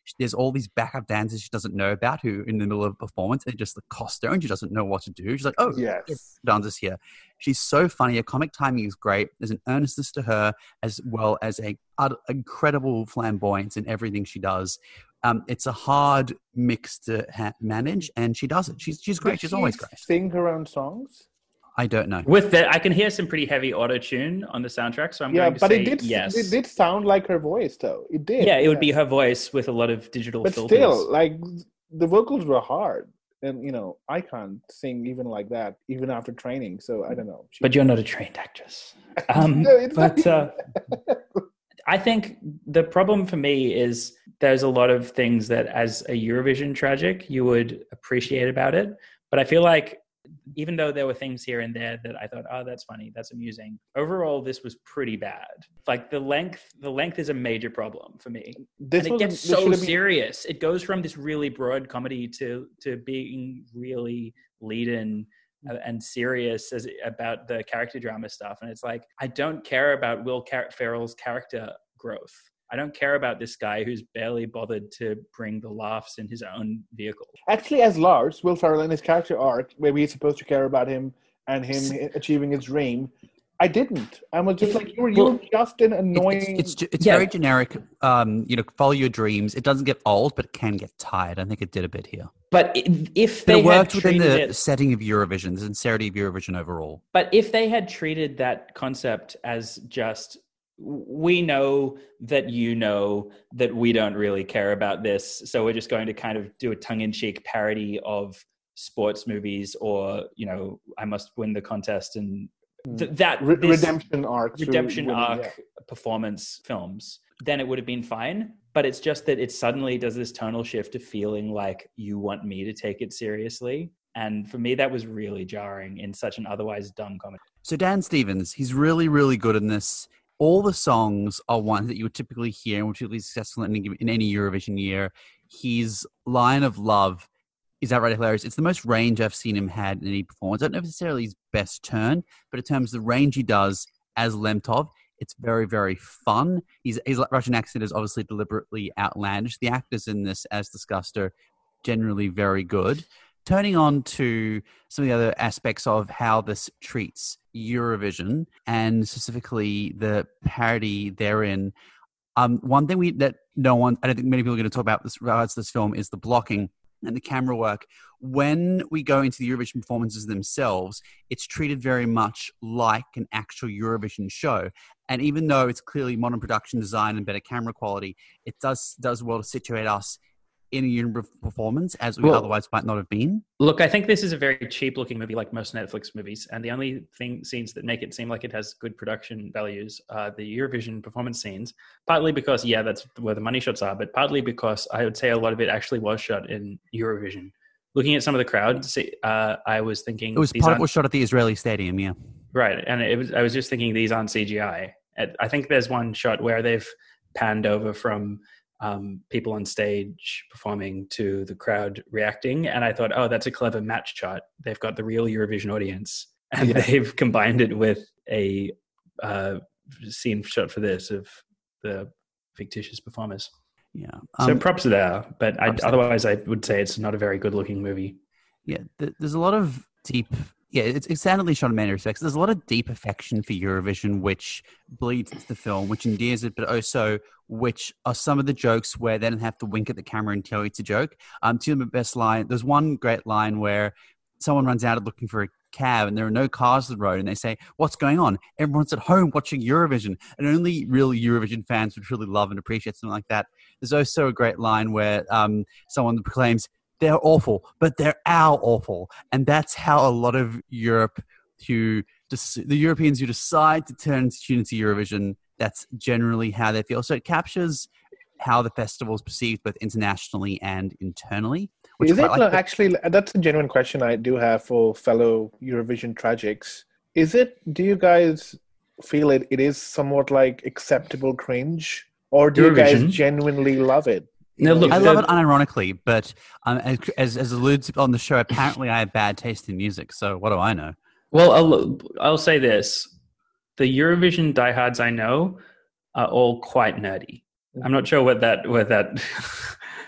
There's all these backup dancers she doesn't know about who, in the middle of a performance, they just accost her and she doesn't know what to do. She's like, oh, yes, dancers here. She's so funny. Her comic timing is great. There's an earnestness to her as well as a uh, incredible flamboyance in everything she does. Um, it's a hard mix to ha- manage, and she does it. She's she's great. Did she's she always great. Sing her own songs? I don't know. With that, I can hear some pretty heavy auto tune on the soundtrack, so I'm yeah, going to but say it did. yes. It did sound like her voice, though. It did. Yeah, it yeah. would be her voice with a lot of digital But filters. still, like the vocals were hard, and you know, I can't sing even like that, even after training. So I don't know. She, But you're not a trained actress. Um, No, it's but not- uh, I think the problem for me is there's a lot of things that, as a Eurovision tragic, you would appreciate about it. But I feel like even though there were things here and there that I thought, oh, that's funny, that's amusing, overall, this was pretty bad. Like the length, the length is a major problem for me. this And it was- gets this so should have been- serious. It goes from this really broad comedy to to being really lead-in and serious as about the character drama stuff. And it's like, I don't care about Will Car- Ferrell's character growth. I don't care about this guy who's barely bothered to bring the laughs in his own vehicle. Actually, as Lars, Will Ferrell in his character arc, where we're supposed to care about him and him achieving his dream, I didn't. I was just like, you were, you were just an annoying. It's, it's, it's Yeah. very generic. Um, you know, follow your dreams. It doesn't get old, but it can get tired. I think it did a bit here. But i- if But they it worked had within treated the it, setting of Eurovision, the sincerity of Eurovision overall. but if they had treated that concept as just, we know that you know that we don't really care about this, so we're just going to kind of do a tongue-in-cheek parody of sports movies, or, you know, I must win the contest and th- that Re- this redemption arc. through redemption winning, arc yeah. performance films, then it would have been fine. But it's just that it suddenly does this tonal shift to feeling like you want me to take it seriously. And for me, that was really jarring in such an otherwise dumb comedy. So Dan Stevens, he's really, really good in this. All the songs are ones that you would typically hear and would typically be successful in any, in any Eurovision year. His line of love is outright hilarious. It's the most range I've seen him had in any performance. I don't know necessarily his best turn, but in terms of the range he does as Lemtov, it's very, very fun. He's, his Russian accent is obviously deliberately outlandish. The actors in this, as discussed, are generally very good. Turning on to some of the other aspects of how this treats Eurovision, and specifically the parody therein. Um, one thing we that no one, I don't think many people are going to talk about this regards to this film, is the blocking and the camera work. When we go into the Eurovision performances themselves, it's treated very much like an actual Eurovision show. And even though it's clearly modern production design and better camera quality, it does does well to situate us in a Eurovision performance as we Well, otherwise might not have been. Look, I think this is a very cheap looking movie, like most Netflix movies. And the only thing scenes that make it seem like it has good production values are the Eurovision performance scenes, partly because, yeah, that's where the money shots are, but partly because I would say a lot of it actually was shot in Eurovision. Looking at some of the crowds, uh, I was thinking... It was these part of aren't- was shot at the Israeli stadium, yeah. Right. And it was, I was just thinking these aren't C G I. And I think there's one shot where they've panned over from um, people on stage performing to the crowd reacting. And I thought, oh, that's a clever match shot. They've got the real Eurovision audience and Yeah. they've combined it with a uh, scene shot for this of the fictitious performers. Yeah. So Um, props there. But I, props there. otherwise, I would say it's not a very good looking movie. Yeah, th- there's a lot of deep. Yeah, it's, it's soundedly shot in many respects. There's a lot of deep affection for Eurovision, which bleeds into the film, which endears it, but also which are some of the jokes where they don't have to wink at the camera and tell you it's a joke. Um, two of the best line. There's one great line where someone runs out looking for a cab and there are no cars on the road, and they say, "What's going on?" Everyone's at home watching Eurovision, and only real Eurovision fans would really love and appreciate something like that. There's also a great line where um, someone proclaims, "They're awful, but they're our awful." And that's how a lot of Europe, who the Europeans who decide to turn students to Eurovision, that's generally how they feel. So it captures how the festival is perceived both internationally and internally. Which Is I it quite like. actually? That's a genuine question I do have for fellow Eurovision tragics. Is it? Do you guys feel it? It is somewhat like acceptable cringe, or do you Eurovision? guys genuinely love it? No, look, I the- love it unironically, but um, as, as, as alluded to on the show, apparently I have bad taste in music. So what do I know? Well, I'll, I'll say this. The Eurovision diehards I know are all quite nerdy. I'm not sure what that, what that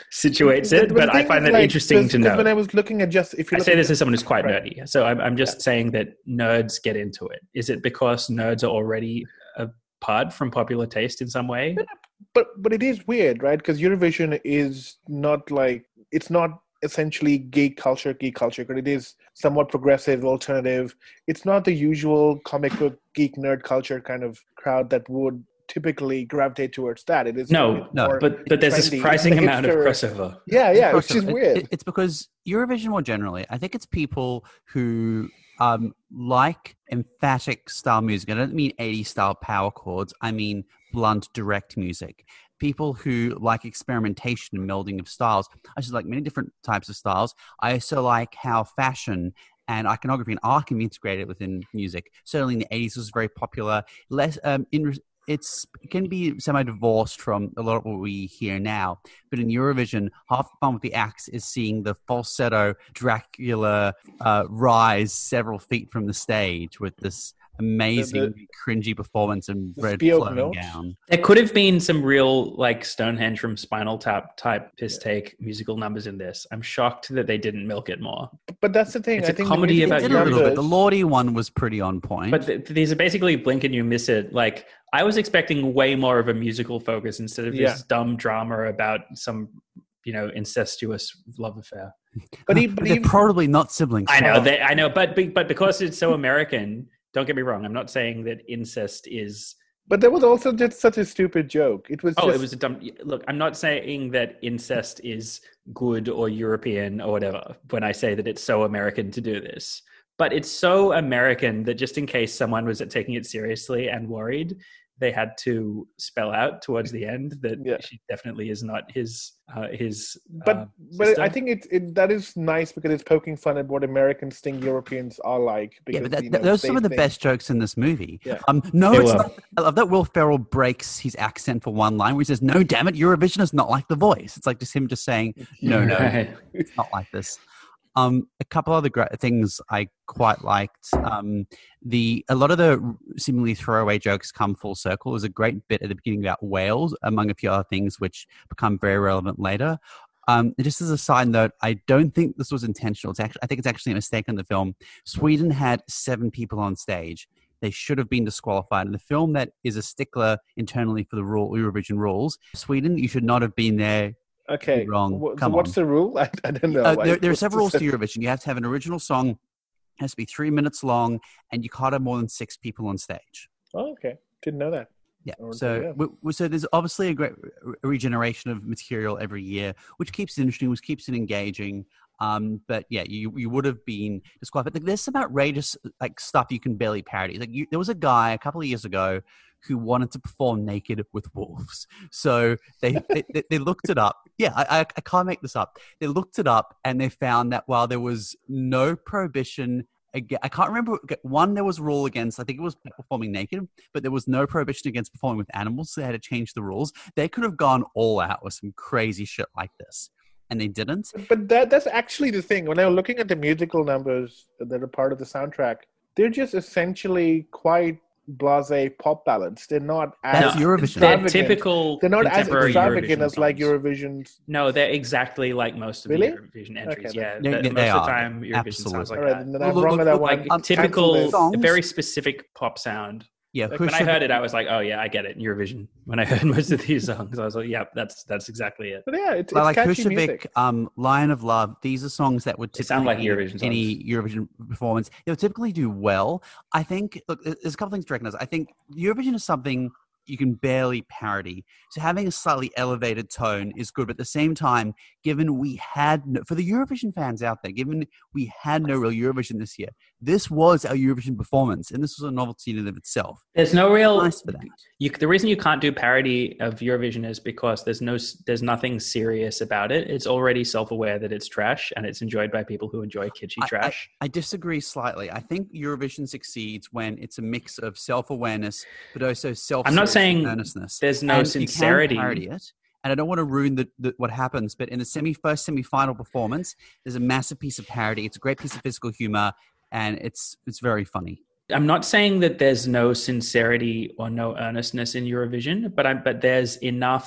situates it, The- but the I thing find is, that like, interesting because- to because know. when I was looking at just, if you I look say at this just- as someone who's quite right. nerdy. So I'm, I'm just saying that nerds get into it. Is it because nerds are already apart from popular taste in some way? But but it is weird, right? Because Eurovision is not like, it's not essentially geek culture, geek culture, but it is somewhat progressive, alternative. It's not the usual comic book geek nerd culture kind of crowd that would typically gravitate towards that. It is No, No, but but there's a trendy. surprising It's the amount of hipster- crossover. Yeah, yeah, which Crossover. is It- weird. it- it's because Eurovision more generally, I think it's people who um, like emphatic style music. I don't mean eighties style power chords. I mean blunt, direct music. People who like experimentation and melding of styles. I just like many different types of styles. I also like how fashion and iconography and art can be integrated within music. Certainly in the eighties, it was very popular. Less um, in it's it can be semi-divorced from a lot of what we hear now. But in Eurovision, half the fun with the acts is seeing the falsetto Dracula uh, rise several feet from the stage with this amazing, The- cringy performance and the red Spiel flowing notes. gown. There could have been some real like Stonehenge from Spinal Tap type piss take musical numbers in this. I'm shocked that they didn't milk it more. But that's the thing. It's I a think comedy the It about music did a little bit. The numbers- Lordy one was pretty on point. But th- these are basically blink and you miss it. Like I was expecting way more of a musical focus instead of Yeah. this dumb drama about some, you know, incestuous love affair. But, he, but they're even, probably not siblings. I know, Oh. they, I know, but be- but because it's so American, don't get me wrong. I'm not saying that incest is. but there was also just such a stupid joke. It was Oh, just, it was a dumb. Look, I'm not saying that incest is good or European or whatever when I say that it's so American to do this. But it's so American that just in case someone was taking it seriously and worried, they had to spell out towards the end that Yeah. she definitely is not his uh, his. But uh, but sister. I think it, it that is nice because it's poking fun at what Americans think Europeans are like. Because, Yeah, but that, you know, those are some they of the think- best jokes in this movie. Yeah. Um, no, They it's were. not. I love that Will Ferrell breaks his accent for one line where he says, "No, damn it, Eurovision is not like The Voice." It's like just him just saying, "No, no, Right. it's not like this." Um, a couple other great things I quite liked. Um, the a lot of the seemingly throwaway jokes come full circle. There's a great bit at the beginning about whales, among a few other things, which become very relevant later. Um, and just as a side note, I don't think this was intentional. It's actually, I think it's actually a mistake in the film. Sweden had seven people on stage. They should have been disqualified. In the film that is a stickler internally for the rule, Eurovision rules, Sweden, you should not have been there. Okay, Wrong. Wh- so Come what's on. the rule? I, I don't know. Uh, Like, there, there are what's several rules the- to Eurovision. You have to have an original song, it has to be three minutes long, and you can't have more than six people on stage. Oh, okay, didn't know that. Yeah. Or- So, yeah. w- w- so there's obviously a great re- regeneration of material every year, which keeps it interesting, which keeps it engaging. Um, but yeah, you you would have been disqualified. Like, there's some outrageous like stuff you can barely parody. Like you, there was a guy a couple of years ago who wanted to perform naked with wolves. So they they, they, they looked it up. Yeah, I, I I can't make this up. They looked it up and they found that while there was no prohibition. Again, I can't remember. One, there was a rule against, I think it was performing naked, but there was no prohibition against performing with animals. So they had to change the rules. They could have gone all out with some crazy shit like this, and they didn't. But that that's actually the thing. When I was looking at the musical numbers that are part of the soundtrack, they're just essentially quite blasé pop ballads. They're not as That's Eurovision. They're extravagant. typical. They're not as contemporary extravagant Eurovision as like songs. Eurovision's. No, they're exactly like most of Really? the Eurovision entries. Okay, yeah, They- that- they- most they of the are. time Eurovision Absolutely. sounds like All right, that. then I'm Look, wrong look, on that look, one. Like Cancel typical, this. Songs? very specific pop sound. Yeah, Like, push when I it- heard it, I was like, "Oh yeah, I get it." Eurovision. When I heard most of these songs, I was like, "Yep, that's that's exactly it." But yeah, it's, it's like catchy Kushavik, music. um, Lion of Love. These are songs that would They sound typically like be Eurovision any Eurovision performance. They would typically do well. I think. Look, there's a couple things to recognize. I think Eurovision is something you can barely parody. So having a slightly elevated tone is good. But at the same time, given we had no, for the Eurovision fans out there, given we had no real Eurovision this year, this was our Eurovision performance, and this was a novelty in and of itself. There's no real. Nice for that. You, the reason you can't do parody of Eurovision is because there's no, there's nothing serious about it. It's already self-aware that it's trash, and it's enjoyed by people who enjoy kitschy I- trash. I disagree slightly. I think Eurovision succeeds when it's a mix of self-awareness, but also self. I'm not saying earnestness. there's no And sincerity. You can parody it, and I don't want to ruin the, the, what happens. But in the semi first semi-final performance, there's a massive piece of parody. It's a great piece of physical humor, and it's it's very funny. I'm not saying that there's no sincerity or no earnestness in Eurovision, but I, but there's enough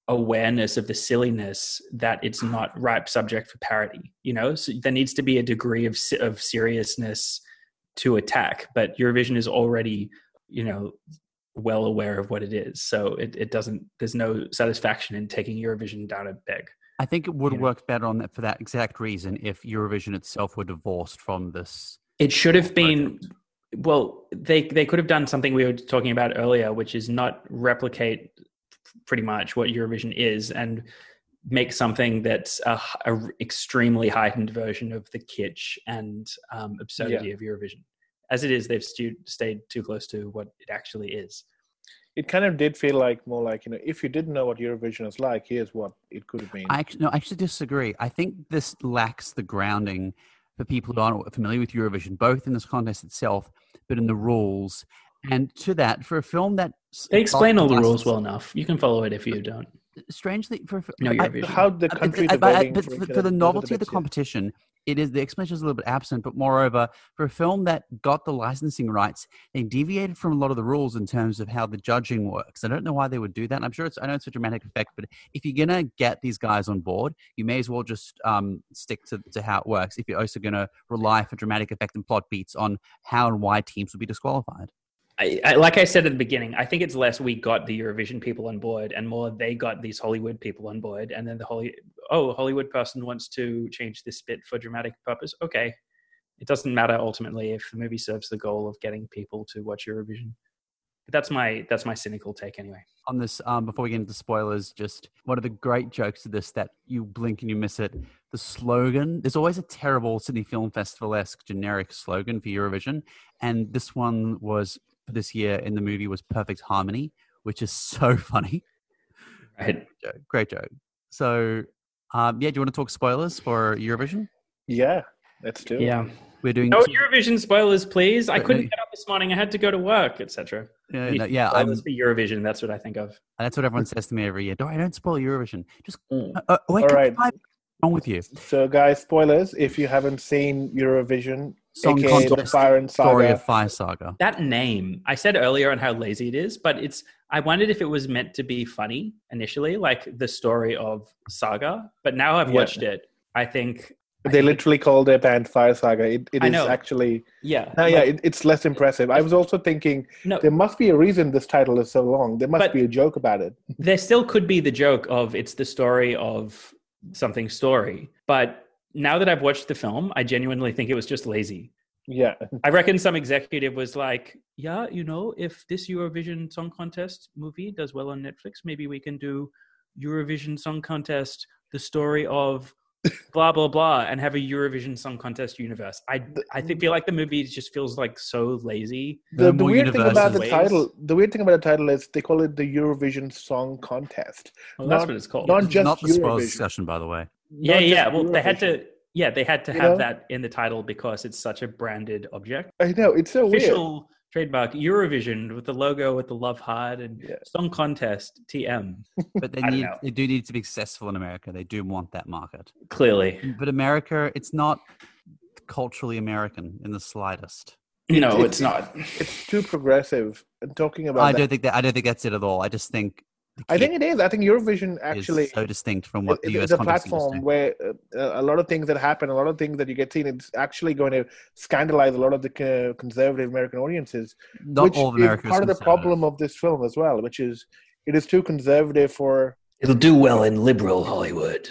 awareness of the silliness that it's not ripe subject for parody. You know, so there needs to be a degree of of seriousness to attack, but Eurovision is already, you know, well aware of what it is. So it, it doesn't, there's no satisfaction in taking Eurovision down a peg. I think it would You know? work better on that for that exact reason if Eurovision itself were divorced from this. It should have been, well, they, they could have done something we were talking about earlier, which is not replicate pretty much what Eurovision is and make something that's a, a extremely heightened version of the kitsch and um, absurdity Yeah. of Eurovision. As it is, they've stu- stayed too close to what it actually is. It kind of did feel like more like, you know, if you didn't know what Eurovision is like, here's what it could have been. I actually, no, I actually disagree. I think this lacks the grounding for people who aren't familiar with Eurovision, both in this contest itself, but in the rules. And to that, for a film that They explain all the rules well enough. You can follow it if you don't. Strangely, for, for No, I- Eurovision. How the I- countries I- are I- voting but for, for, each for other, the those are novelty of the bits, yeah. competition, it is the explanation is a little bit absent. But moreover, for a film that got the licensing rights, they deviated from a lot of the rules in terms of how the judging works. I don't know why they would do that. And I'm sure it's I know it's a dramatic effect, but if you're gonna get these guys on board, you may as well just um, stick to, to how it works. If you're also gonna rely for dramatic effect and plot beats on how and why teams will be disqualified. I, I, like I said at the beginning, I think it's less we got the Eurovision people on board and more they got these Hollywood people on board. And then the Holly, oh, Hollywood person wants to change this bit for dramatic purpose. Okay. It doesn't matter ultimately if the movie serves the goal of getting people to watch Eurovision. But that's my that's my cynical take anyway. On this, um, before we get into spoilers, just one of the great jokes of this that you blink and you miss it. The slogan, there's always a terrible Sydney Film Festival-esque generic slogan for Eurovision. And this one was, for this year in the movie, was Perfect Harmony, which is so funny. Right. Great joke. Great joke. So, um, yeah, do you want to talk spoilers for Eurovision? Yeah, let's do it. Yeah. We're doing... No Eurovision spoilers, please. I Wait, couldn't no. get up this morning. I had to go to work, et cetera. Yeah, no, yeah, I'm, Spoilers for Eurovision. That's what I think of. that's what everyone says to me every year. Don't, don't spoil Eurovision. Just, Mm. uh, uh, wait, All right. what's wrong with you? So, guys, spoilers. If you haven't seen Eurovision, Song aka the contest, Fire and Story Saga, of Fire Saga. That name, I said earlier on how lazy it is, but it's, I wondered if it was meant to be funny initially, like the story of Saga. But now I've Yeah. watched it. I think. I they think- literally called their band Fire Saga. It, it I is know. actually, Yeah. no, yeah, like- it, it's less impressive. I was also thinking no, there must be a reason this title is so long. There must But- be a joke about it. there still could be the joke of it's the story of something story. But now that I've watched the film, I genuinely think it was just lazy. Yeah, I reckon some executive was like, yeah, you know, if this Eurovision Song Contest movie does well on Netflix, maybe we can do Eurovision Song Contest, the story of blah, blah, blah, and have a Eurovision Song Contest universe. I I think, feel like the movie just feels like so lazy. the, No the more weird thing about the ways. title, the weird thing about the title is they call it the Eurovision Song Contest. Well, that's Not- what it's called. not This is just not the spoilers Eurovision. discussion, by the way. yeah, Not yeah. just Well, they had Eurovision. to. Yeah, they had to You have know? that in the title because it's such a branded object. I know it's so weird. Official trademark Eurovision with the logo with the love heart and Yeah. Song Contest T M. But they I don't need know. they do need to be successful in America. They do want that market. Clearly, But America, it's not culturally American in the slightest. no, It- it's not. It's too progressive. And talking about I that, don't think that I don't think that's it at all. I just think the I think kit it is. I think Eurovision actually is so distinct from what the it- U S it's a context is platform doing. where uh, a lot of things that happen, a lot of things that you get seen, it's actually going to scandalize a lot of the uh, conservative American audiences. Not which all of is America is part of the conservative. problem of this film as well, which is it is too conservative for. It'll do well in liberal Hollywood.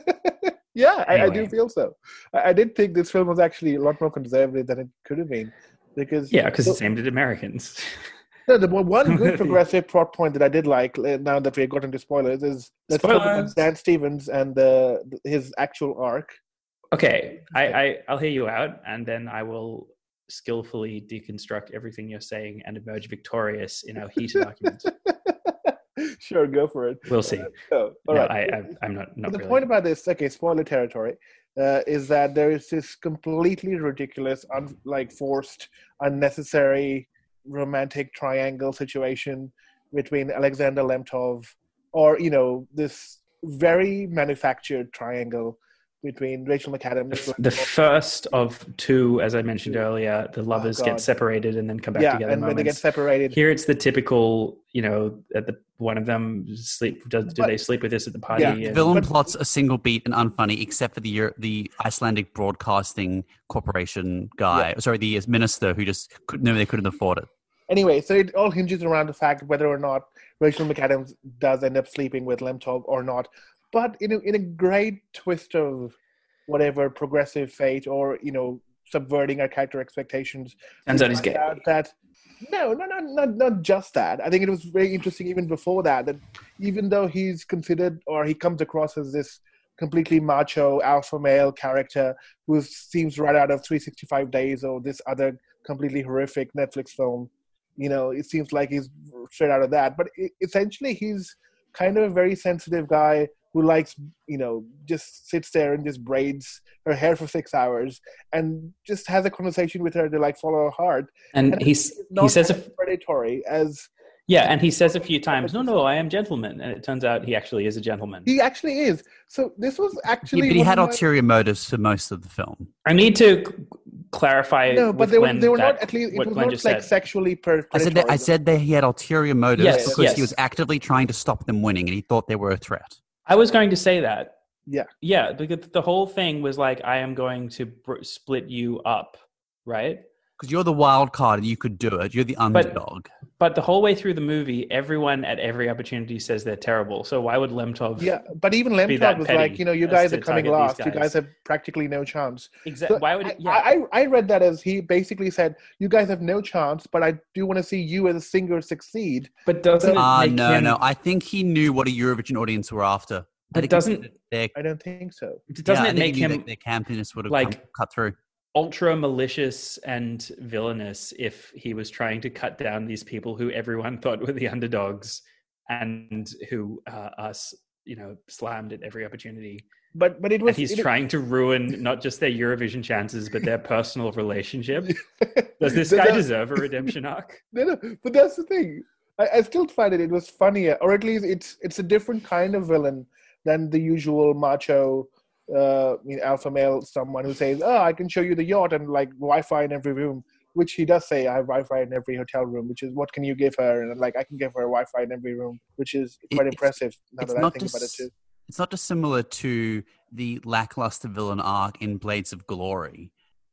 Yeah, I, I do Anyway. feel so. I, I did think this film was actually a lot more conservative than it could have been, because Yeah, because so- it's aimed at Americans. No, the one one good progressive plot point that I did like, uh, now that we got into spoilers, is let's talk about Spoilers. Dan Stevens and the, his actual arc. Okay, I, I, I'll hear you out, and then I will skillfully deconstruct everything you're saying and emerge victorious in our heated argument. Sure, go for it. We'll see. So, all No, right. I, I, I'm not. Not the really. point about this, okay, spoiler territory, uh, is that there is this completely ridiculous, un- like forced, unnecessary romantic triangle situation between Alexander Lemtov, or you know, this very manufactured triangle between Rachel McAdams. The first of two, as I mentioned earlier, the lovers Oh, get God. separated and then come back yeah, together. and when they get moments. separated, Here it's the typical, you know, at the one of them sleep. Does, do But- they sleep with this at the party? Yeah, The And- villain But- plots are single beat and unfunny, except for the Euro- the Icelandic Broadcasting Corporation guy. Sorry, the minister who just couldn't. No, they couldn't afford it. anyway, so it all hinges around the fact whether or not Rachel McAdams does end up sleeping with Lemtov or not. But in a, in a great twist of whatever progressive fate, or you know, subverting our character expectations, Turns we out he's find gay. out that no, no, no, not not just that. I think it was very interesting even before that. That even though he's considered or he comes across as this completely macho alpha male character who seems right out of three sixty-five Days or this other completely horrific Netflix film, you know, it seems like he's straight out of that. But it, essentially, he's kind of a very sensitive guy who likes, you know, just sits there and just braids her hair for six hours and just has a conversation with her to like follow her heart. And, And he's Not he says, as a, predatory as yeah, and he says a few times, "No, no, I am gentleman," and it turns out he actually is a gentleman. he actually is. So this was actually. Yeah, but he one had of my- ulterior motives for most of the film. I need to c- clarify. No, but with they were Glenn they were that- not at least. It what was Glenn not just like said. sexually per- I said that I predatory. said that he had ulterior motives Yes, because yes. he was actively trying to stop them winning, and he thought they were a threat. I was going to say that. Yeah. Yeah, because the whole thing was like, I am going to br- split you up, right? Because you're the wild card and you could do it. You're the underdog. But the whole way through the movie, everyone at every opportunity says they're terrible. So why would Lemtov? Yeah, but even be that Lemtov was petty like, you know, you as guys to are coming target these last. You guys? guys have practically no chance. Exactly. So Why would it? Yeah. I, I I read that as he basically said, you guys have no chance, but I do want to see you as a singer succeed. but doesn't it Ah, make no, him? no. I think he knew what a Eurovision audience were after. But I think doesn't- that their, I don't think so. Doesn't yeah, I it think make he knew him that their campiness would have like- come, cut through? ultra malicious and villainous if he was trying to cut down these people who everyone thought were the underdogs and who uh, us, you know, slammed at every opportunity? But but it And was. he's it, trying to ruin not just their Eurovision chances, but their personal relationship. Does this The- guy the- deserve a redemption arc? No, no, but that's the thing. I, I still find it. It was funnier, or at least it's it's a different kind of villain than the usual macho, uh, you know, alpha male. Someone who says, "Oh, I can show you the yacht and like Wi-Fi in every room," which he does say, "I have Wi-Fi in every hotel room." Which is, what can you give her? And like, I can give her Wi-Fi in every room, which is quite It's- impressive. Now It's that I not, think about it dis- too. it's not dissimilar to the lackluster villain arc in Blades of Glory.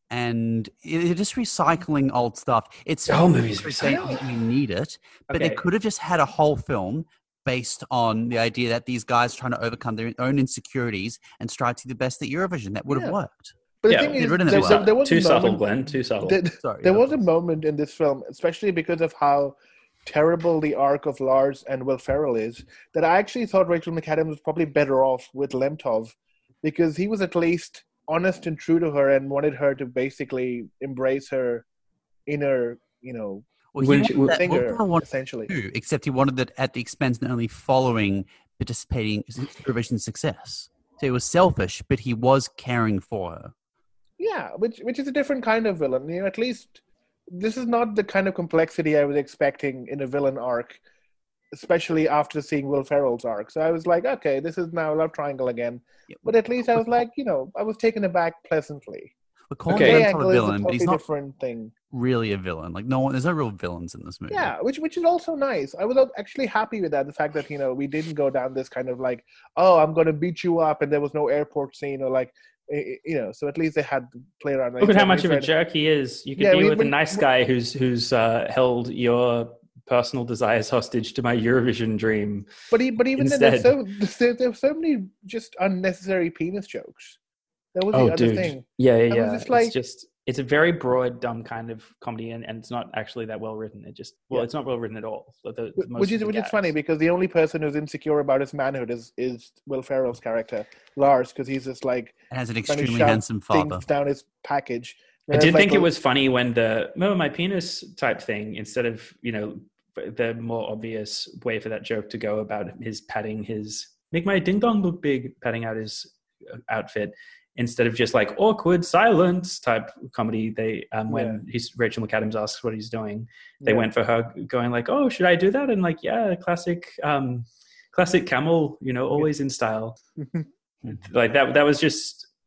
And it- it's just recycling old stuff. It's The whole movie's saying recycling. we need it, but they Okay. could have just had a whole film based on the idea that these guys are trying to overcome their own insecurities and strive to be the best at Eurovision. That would have Yeah. worked. But the Yeah, thing get is, rid of there, that there, word. there was Too a subtle, moment, Glenn. Too subtle. there, Sorry. there yeah. was a moment in this film, especially because of how terrible the arc of Lars and Will Ferrell is, that I actually thought Rachel McAdams was probably better off with Lemtov, because he was at least honest and true to her and wanted her to basically embrace her inner, you know, Well, he Wouldn't you- wanted that- singer, Will Ferrell wanted essentially. too, except he wanted that at the expense not only following participating in Eurovision success. So he was selfish, but he was caring for her. Yeah, which which is a different kind of villain. You know, at least this is not the kind of complexity I was expecting in a villain arc, especially after seeing Will Ferrell's arc. So I was like, okay, this is now Love Triangle again. Yeah, But at least I was like, you know, I was taken aback pleasantly. We're calling Okay. Gay Lemtov angle a is a villain, but totally he's not different thing. really a villain. Like no one, there's no real villains in this movie. Yeah, which which is also nice. I was actually happy with that. The fact that, you know, we didn't go down this kind of like, oh, I'm going to beat you up, and there was no airport scene or like, eh, eh, you know. So at least they had to play around. Look at how much of a Said- jerk he is. You could Yeah, be we- with a we- nice we- guy who's who's uh, held your personal desires hostage to my Eurovision dream. But he, but even then, there's so Instead. there, there's so many just unnecessary penis jokes. That was the Oh, other dude. thing. Yeah, yeah, I was yeah. just like- it's just it's a very broad, dumb kind of comedy, and, and it's not actually that well written. It just well, Yeah. it's not well written at all. The, the, the most Which of is the which is gags. funny because the only person who's insecure about his manhood is is Will Ferrell's character Lars, because he's just like And has an trying to extremely shove handsome father. things down his package. I Whereas, did like, think it Will- was funny when the remember my penis type thing, instead of, you know, the more obvious way for that joke to go about his patting his make my ding dong look big, patting out his outfit, instead of just like awkward silence type comedy. They um, when he's Rachel McAdams asks what he's doing, they Yeah. went for her going like, oh, should I do that? And like, yeah, classic, um, classic Camel, you know, always in style. Like that. That was just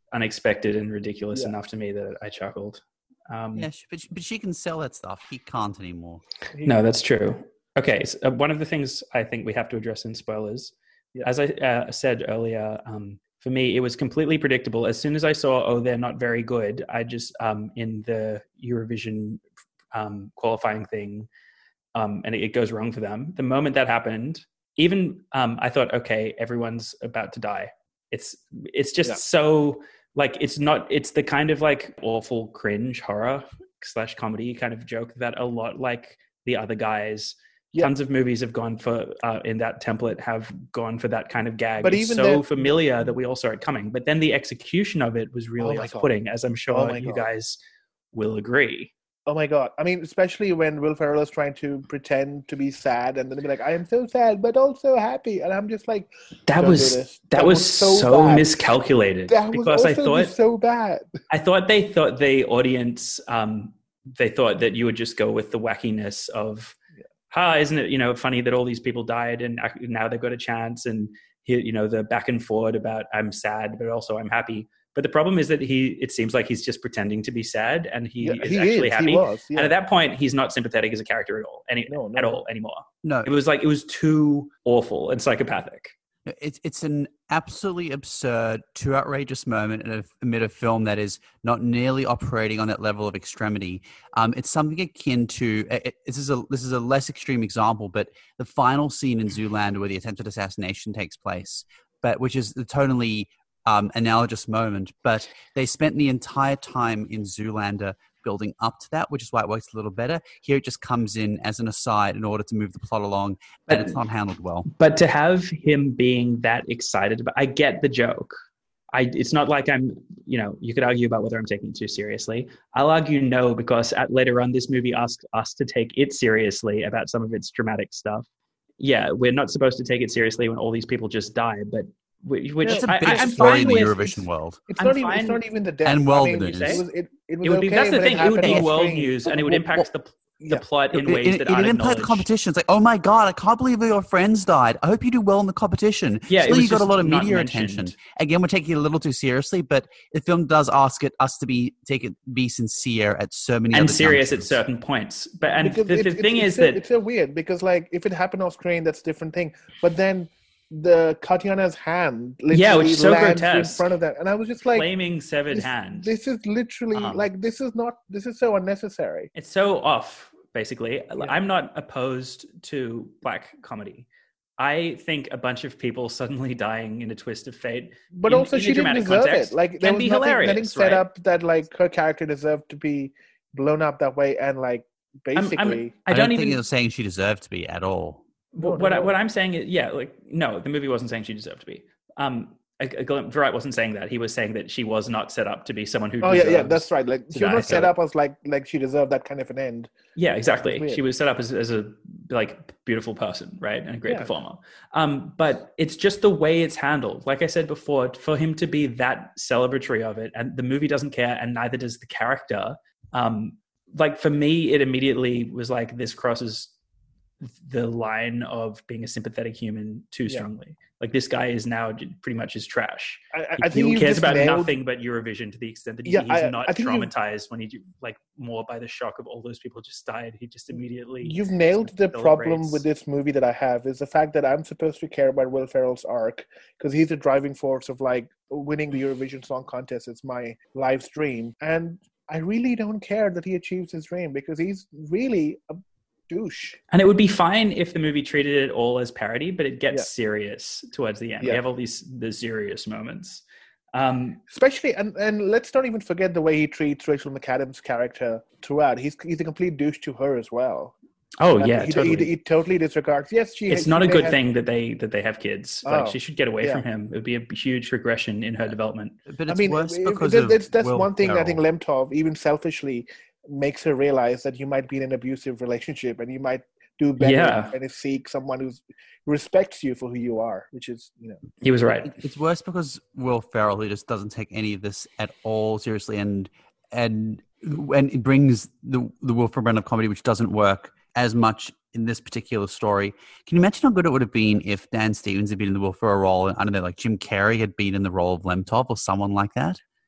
unexpected and ridiculous Yeah. enough to me that I chuckled. Um, Yeah, she- but, she- but she can sell that stuff. He can't anymore. No, that's true. Okay, so uh, one of the things I think we have to address in spoilers, Yeah. as I uh, said earlier, um, for me, it was completely predictable. As soon as I saw, oh, they're not very good, I just, um, in the Eurovision um, qualifying thing, um, and it, it goes wrong for them. The moment that happened, even um, I thought, okay, everyone's about to die. It's it's just Yeah. so, like, it's not, it's the kind of like awful cringe horror slash comedy kind of joke that a lot like the other guys, Yeah. tons of movies have gone for, uh, in that template have gone for that kind of gag. But It's even so then- familiar that we all saw it coming. But then the execution of it was really Oh my God. off-putting, as I'm sure Oh my you God. guys will agree. Oh my God. I mean, especially when Will Ferrell is trying to pretend to be sad and then be like, I am so sad, but also happy. And I'm just like, That Don't do was this. that, That was, was so so bad. miscalculated that was because also I thought just so bad. I thought they thought the audience um, they thought that you would just go with the wackiness of, Yeah. "Ha, isn't it, you know, funny that all these people died and ac- now they've got a chance?" And here, you know, the back and forward about I'm sad, but also I'm happy. But the problem is that he, it seems like he's just pretending to be sad, and he Yeah, is he actually is. happy. He was. And Yeah. at that point, he's not sympathetic as a character at all, any No, no, at no. all anymore. No, It was like it was too awful and psychopathic. it's it's an absolutely absurd, too outrageous moment in a, amid a film that is not nearly operating on that level of extremity. Um, it's something akin to it, it- this is a this is a less extreme example, but the final scene in Zoolander where the attempted assassination takes place, but which is the totally um, analogous moment. But they spent the entire time in Zoolander building up to that, which is why it works a little better. Here it just comes in as an aside in order to move the plot along, and But- it's not handled well. But to have him being that excited about, I get the joke. I, it's not like I'm, you know, you could argue about whether I'm taking it too seriously. I'll argue no, because at later on, this movie asks us to take it seriously about some of its dramatic stuff. Yeah, we're not supposed to take it seriously when all these people just die, but which, which That's a I, big I, I'm story in fine the with. Eurovision world. It's I'm not even. fine- It's not even the death. And I world mean, news. it was. It, it was It would be okay that's the when thing. It would happened be off world screen. news, and it would Well, impact the the Yeah. plot in It- ways it, that it aren't didn't play the acknowledged. competition. It's like, oh my god, I can't believe your friends died. I hope you do well in the competition. Yeah, it Still, was you got a just lot of not media mentioned. attention. Again, we're taking it a little too seriously, but the film does ask it us to be take it be sincere at so many and other serious at junctures. certain points. But and Because the, it's- the it's- thing it's is so, that it's so weird because like if it happened off screen, that's a different thing. But then the Katiana's hand literally Yeah, which is so lands in grotesque. front of that, and I was just like, flaming severed this, hand. this is literally Um, like this is not this is so unnecessary. It's so off, basically. Yeah. I'm not opposed to black comedy. I think a bunch of people suddenly dying in a twist of fate, But in- also, in a she didn't dramatic deserve context, it. Like there can was be nothing, hilarious, nothing set right? up that like her character deserved to be blown up that way, and like I'm- I'm- basically, I I don't, don't even. think you're saying she deserved to be at all. No, what no, I, no. what I'm saying is, yeah, like no, the movie wasn't saying she deserved to be. Um, Dwight wasn't saying that. He was saying that she was not set up to be someone who. oh yeah, yeah, deserves- that's right. Like to she was die, not set so- up as like like she deserved that kind of an end. Yeah, exactly. Weird. She was set up as, as a like beautiful person, right, and a great Yeah. performer. Um, but it's just the way it's handled. Like I said before, for him to be that celebratory of it, and the movie doesn't care, and neither does the character. Um, like for me, it immediately was like this crosses the line of being a sympathetic human too Yeah. strongly. Like this guy is now j- pretty much his trash. I, I, He, I think he you cares just about nailed, nothing but Eurovision to the extent that he, Yeah, he's I- not I think you've- traumatized when he do- like more by the shock of all those people just died. He just immediately You've nailed the celebrates. problem with this movie that I have is the fact that I'm supposed to care about Will Ferrell's arc because he's the driving force of like winning the Eurovision Song Contest. It's my live stream, and I really don't care that he achieves his dream because he's really a douche. And it would be fine if the movie treated it all as parody, but it gets Yeah. serious towards the end. We Yeah. have all these the serious moments. Um, Especially, and, and let's not even forget the way he treats Rachel McAdams' character throughout. He's he's a complete douche to her as well. oh And yeah, he, totally. he, he totally disregards. Yes, she. it's she not a may good have- thing that they that they have kids. Like Oh, she should get away yeah. from him. It would be a huge regression in her development. But I it's mean, worse it- because it- of that's, that's Will one thing I think Ferrell. Lemtov, even selfishly, makes her realize that you might be in an abusive relationship and you might do better Yeah. and seek someone who respects you for who you are, which is, you know, He was right. It- It's worse because Will Ferrell, who just doesn't take any of this at all seriously, and and and it brings the the Will Ferrell brand of comedy, which doesn't work as much in this particular story. Can you imagine how good it would have been if Dan Stevens had been in the Will Ferrell role, and I don't know, like Jim Carrey had been in the role of Lemtov or someone like that?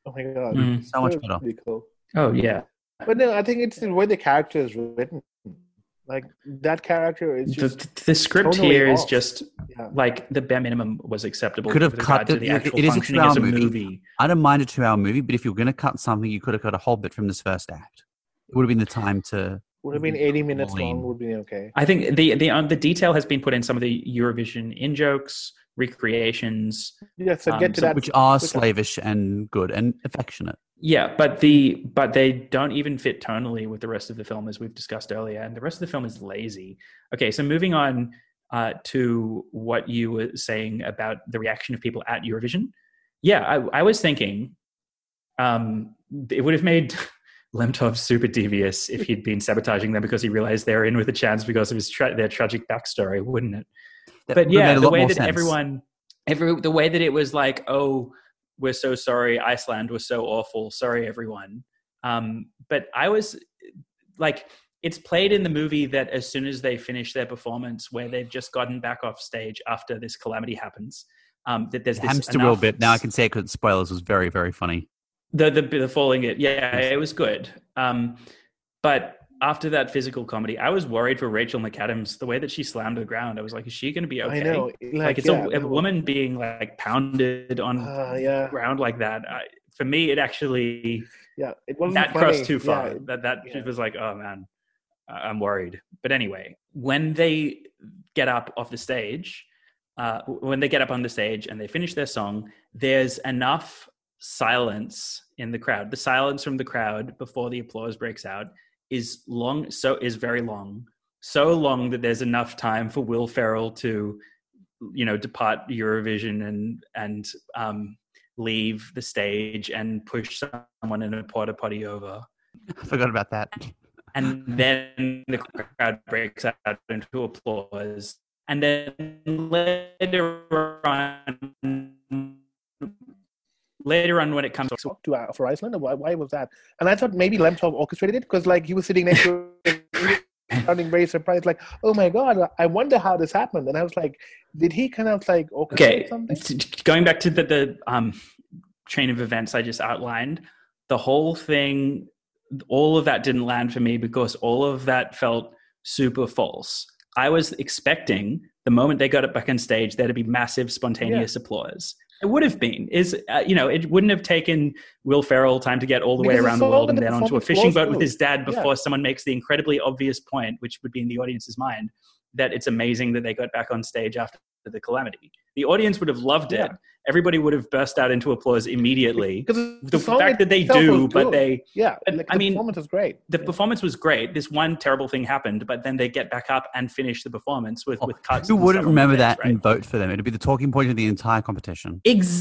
Oh my god, Mm. So much That better. would be cool. Oh yeah. But no, I think it's the way the character is written. Like that character is The, just the script totally here is off. just yeah. like the bare minimum was acceptable. Could have with cut regard to the- the it- actual it is a functioning two-hour as a movie. movie. I don't mind a two-hour movie, but if you're going to cut something, you could have cut a whole bit from this first act. It would have been the time to. Would have been eighty minutes Lean. long. Would be okay. I think the the um, the detail has been put in some of the Eurovision in jokes, recreations. Yeah, so Um, get to so- that. Which are quicker. slavish and good and affectionate. Yeah, but the but they don't even fit tonally with the rest of the film, as we've discussed earlier, and the rest of the film is lazy. Okay, so moving on uh, to what you were saying about the reaction of people at Eurovision. Yeah, I, I was thinking um, it would have made Lemtov super devious if he'd been sabotaging them because he realized they were in with a chance because of his tra- their tragic backstory, wouldn't it? That But would have yeah, made a the lot way more that sense. everyone, every the way that it was like, oh, we're so sorry, Iceland was so awful, sorry everyone. Um, but I was like, it's played in the movie that as soon as they finish their performance, where they've just gotten back off stage after this calamity happens, um, that there's The this hamster wheel enough- bit. Now I can say it because spoilers was very, very funny. the the, the falling it, yeah, it was good. Um, but after that physical comedy, I was worried for Rachel McAdams. The way that she slammed the ground, I was like, is she going to be okay? I know. Like, Like, it's yeah, a, a woman being like pounded on Uh, the yeah, ground like that. I, for me, it actually yeah. It wasn't that funny. crossed too far. Yeah, that that yeah. was like, oh man, I- I'm worried. But anyway, when they get up off the stage, uh, when they get up on the stage and they finish their song, there's enough silence in the crowd. The silence from the crowd before the applause breaks out is long, so is very long, so long that there's enough time for Will Ferrell to, you know, depart Eurovision and and um, leave the stage and push someone in a porta potty over. I forgot about that. And then the crowd breaks out into applause. And then later on, later on when it comes to Talk to uh, for Iceland. Why, why was that? And I thought maybe Lemtov orchestrated it because, like, he was sitting next to him, sounding very surprised, like, "Oh my god, I wonder how this happened." And I was like, "Did he kind of like orchestrate okay, something?" going back to the, the um, chain of events I just outlined, the whole thing, all of that didn't land for me because all of that felt super false. I was expecting the moment they got it back on stage, there to be massive spontaneous yeah. applause. It would have been. Is uh, you know, it wouldn't have taken Will Ferrell time to get all the because way around the world and then onto a fishing boat too. with his dad before yeah. someone makes the incredibly obvious point, which would be in the audience's mind, that it's amazing that they got back on stage after the calamity. The audience would have loved yeah. it. Everybody would have burst out into applause immediately. Because the, the fact that they do, but they... Yeah, but, like, I the mean, performance was great. The yeah. performance was great. This one terrible thing happened, but then they get back up and finish the performance with, oh, with cuts. Who wouldn't remember that right? and vote for them? It'd be the talking point of the entire competition.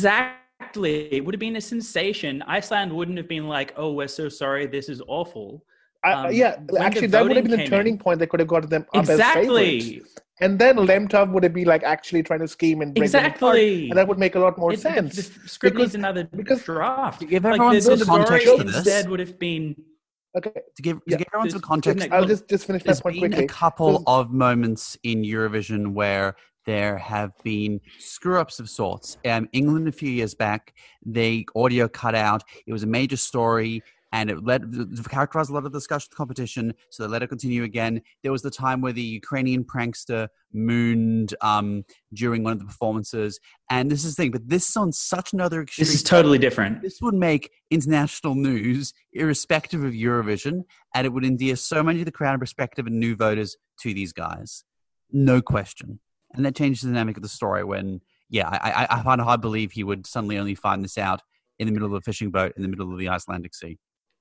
Exactly. It would have been a sensation. Iceland wouldn't have been like, oh, we're so sorry, this is awful. Um, um, yeah, actually, that would have been the turning in, point that could have got them up exactly. as favorites. And then Lemtov would have been like actually trying to scheme and break exactly. them apart, and that would make a lot more it, sense. The, the script because, needs another because draft. If like everyone the, some the context story to this, instead would have been. Okay. To give, to yeah. give everyone some context, I'll just, just finish that point quickly. There's been quickly. a couple of moments in Eurovision where there have been screw-ups of sorts. Um, England a few years back, the audio cut out. It was a major story, and it led to characterize a lot of discussion of the competition, so they let it continue again. There was the time where the Ukrainian prankster mooned um, during one of the performances, and this is the thing, but this is on such another extreme. This is totally different. This would make international news irrespective of Eurovision, and it would endear so many of the crowd and perspective and new voters to these guys. No question. And that changes the dynamic of the story when, yeah, I, I, I find it hard to believe he would suddenly only find this out in the middle of a fishing boat in the middle of the Icelandic Sea.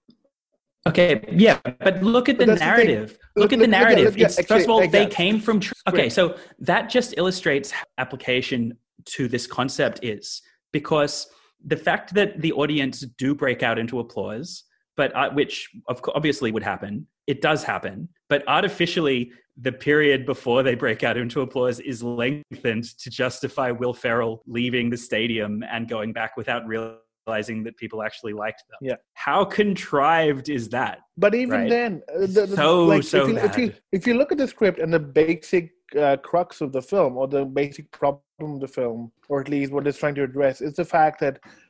Okay, yeah, but look at the narrative. The look, look at the narrative. Look, look, it's, actually, first of all, they came from... Tr- okay, so that just illustrates how application to this concept is, because the fact that the audience do break out into applause, but uh, which obviously would happen, it does happen, but artificially, the period before they break out into applause is lengthened to justify Will Ferrell leaving the stadium and going back without real realizing that people actually liked them. Yeah. How contrived is that? But even right? then, uh, the, the, so, like, so if you, bad. If you, if you look at the script and the basic uh, crux of the film, or the basic problem of the film, or at least what it's trying to address, is the fact that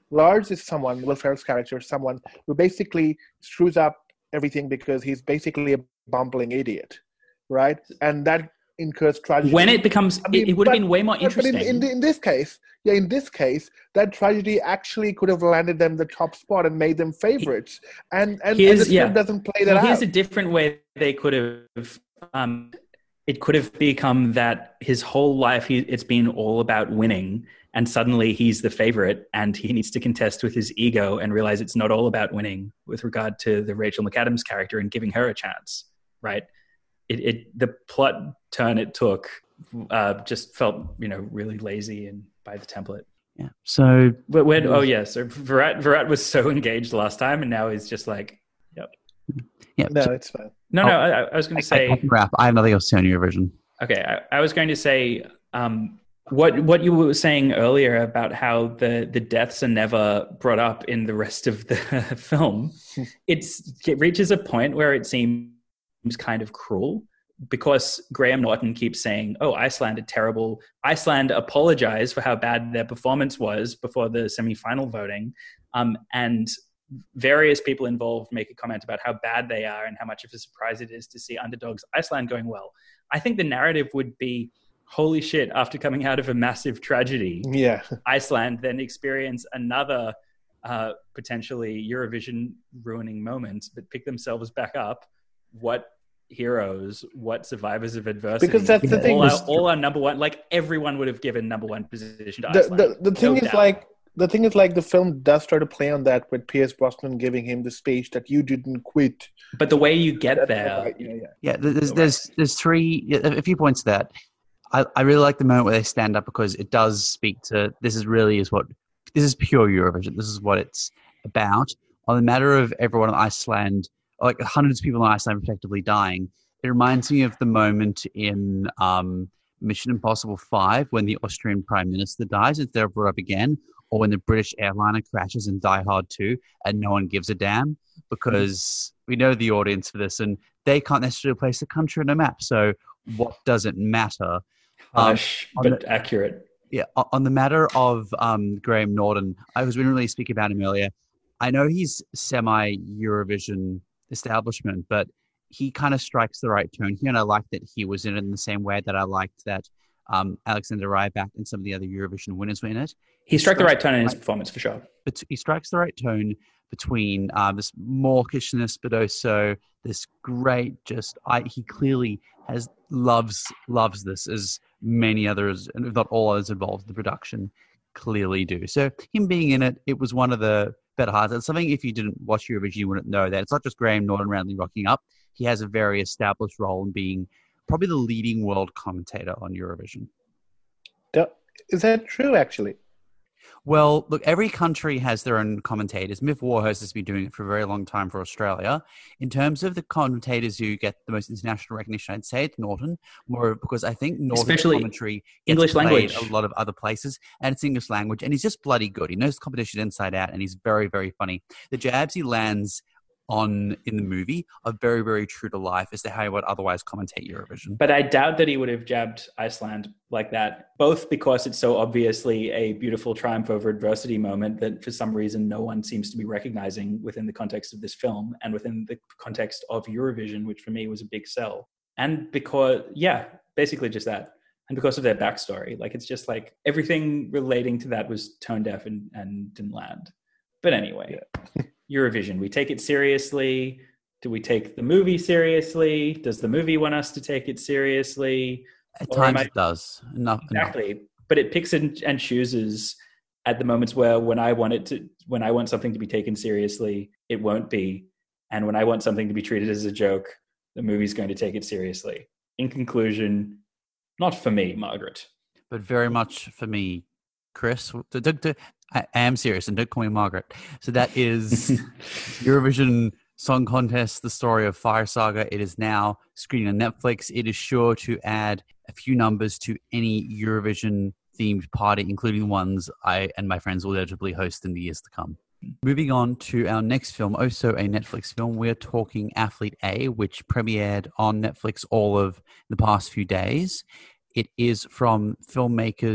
Lars is someone, Will Ferrell's character, is someone who basically screws up everything because he's basically a bumbling idiot, right? And that incurs tragedy. When it becomes, I mean, it, it would have been way more interesting. But in, in, in this case, yeah, in this case, that tragedy actually could have landed them the top spot and made them favorites. And and, and the film yeah. doesn't play that well, out. Here's a different way they could have. Um, it could have become that his whole life, he, it's been all about winning. And suddenly he's the favorite and he needs to contest with his ego and realize it's not all about winning with regard to the Rachel McAdams character and giving her a chance, right? It, it the plot turn it took uh, just felt, you know, really lazy and by the template. Yeah. So, but when, oh yeah, so Virat, Virat was so engaged last time and now he's just like, yep. Yeah. No, it's fine. No, no, I, I was going to say. I, I, wrap. I have nothing else to say on Eurovision. Okay. I, I was going to say, um, What what you were saying earlier about how the, the deaths are never brought up in the rest of the film, it's, it reaches a point where it seems kind of cruel because Graham Norton keeps saying, oh, Iceland are terrible. Iceland apologized for how bad their performance was before the semi-final voting. Um, and various people involved make a comment about how bad they are and how much of a surprise it is to see underdogs Iceland going well. I think the narrative would be, holy shit, after coming out of a massive tragedy, yeah, Iceland then experience another uh, potentially Eurovision ruining moment, but pick themselves back up. What heroes, what survivors of adversity. Because that's the all thing. Our, all our number one, like everyone would have given number one position to the, Iceland. The, the thing no is doubt. like, the thing is like the film does try to play on that with Pierce Brosnan giving him the speech that you didn't quit. But the way you get That's there. right. yeah, yeah. Yeah, there's, there's, there's three, a few points to that. I, I really like the moment where they stand up because it does speak to, this is really is what, this is pure Eurovision. This is what it's about. On the matter of everyone in Iceland, like hundreds of people in Iceland effectively dying, it reminds me of the moment in um, Mission Impossible five when the Austrian Prime Minister dies, if they're brought up again, or when the British airliner crashes in Die Hard two and no one gives a damn because we know the audience for this and they can't necessarily place the country on a map. So what does it matter? Harsh, um, but the, accurate. Yeah, on the matter of um, Graham Norton, I was going to really speak about him earlier. I know he's semi-Eurovision establishment, but he kind of strikes the right tone here, and I like that he was in it in the same way that I liked that um, Alexander Rybak and some of the other Eurovision winners were in it. He, he struck the right tone in his performance, for sure. But he strikes the right tone between uh, this mawkishness, but also this great just, I, he clearly has loves loves this as many others, and if not all others involved in the production, clearly do. So him being in it, it was one of the better parts. It's something if you didn't watch Eurovision, you wouldn't know that. It's not just Graham Norton randomly rocking up. He has a very established role in being probably the leading world commentator on Eurovision. Is that true, actually? Well, look, every country has their own commentators. Miff Warhurst has been doing it for a very long time for Australia. In terms of the commentators who get the most international recognition, I'd say it's Norton, more because I think Norton's Especially commentary gets English played language. a lot of other places, and it's English language, and he's just bloody good. He knows competition inside out, and he's very, very funny. The jabs he lands on in the movie are very, very true to life as to how he would otherwise commentate Eurovision. But I doubt that he would have jabbed Iceland like that, both because it's so obviously a beautiful triumph over adversity moment that for some reason no one seems to be recognizing within the context of this film and within the context of Eurovision, which for me was a big sell. And because, yeah, basically just that. And because of their backstory, like it's just like everything relating to that was tone deaf and, and didn't land. But anyway, yeah. Eurovision, we take it seriously. Do we take the movie seriously? Does the movie want us to take it seriously? At or times I... it does. Enough, exactly. Enough. But it picks and, and chooses at the moments where when I want it to, when I want something to be taken seriously, it won't be. And when I want something to be treated as a joke, the movie's going to take it seriously. In conclusion, not for me, Margaret. But very much for me, Chris. I am serious, and don't call me Margaret. So that is Eurovision Song Contest, the story of Fire Saga. It is now screening on Netflix. It is sure to add a few numbers to any Eurovision-themed party, including ones I and my friends will inevitably host in the years to come. Moving on to our next film, also a Netflix film, we're talking Athlete A, which premiered on Netflix all of the past few days. It is from filmmakers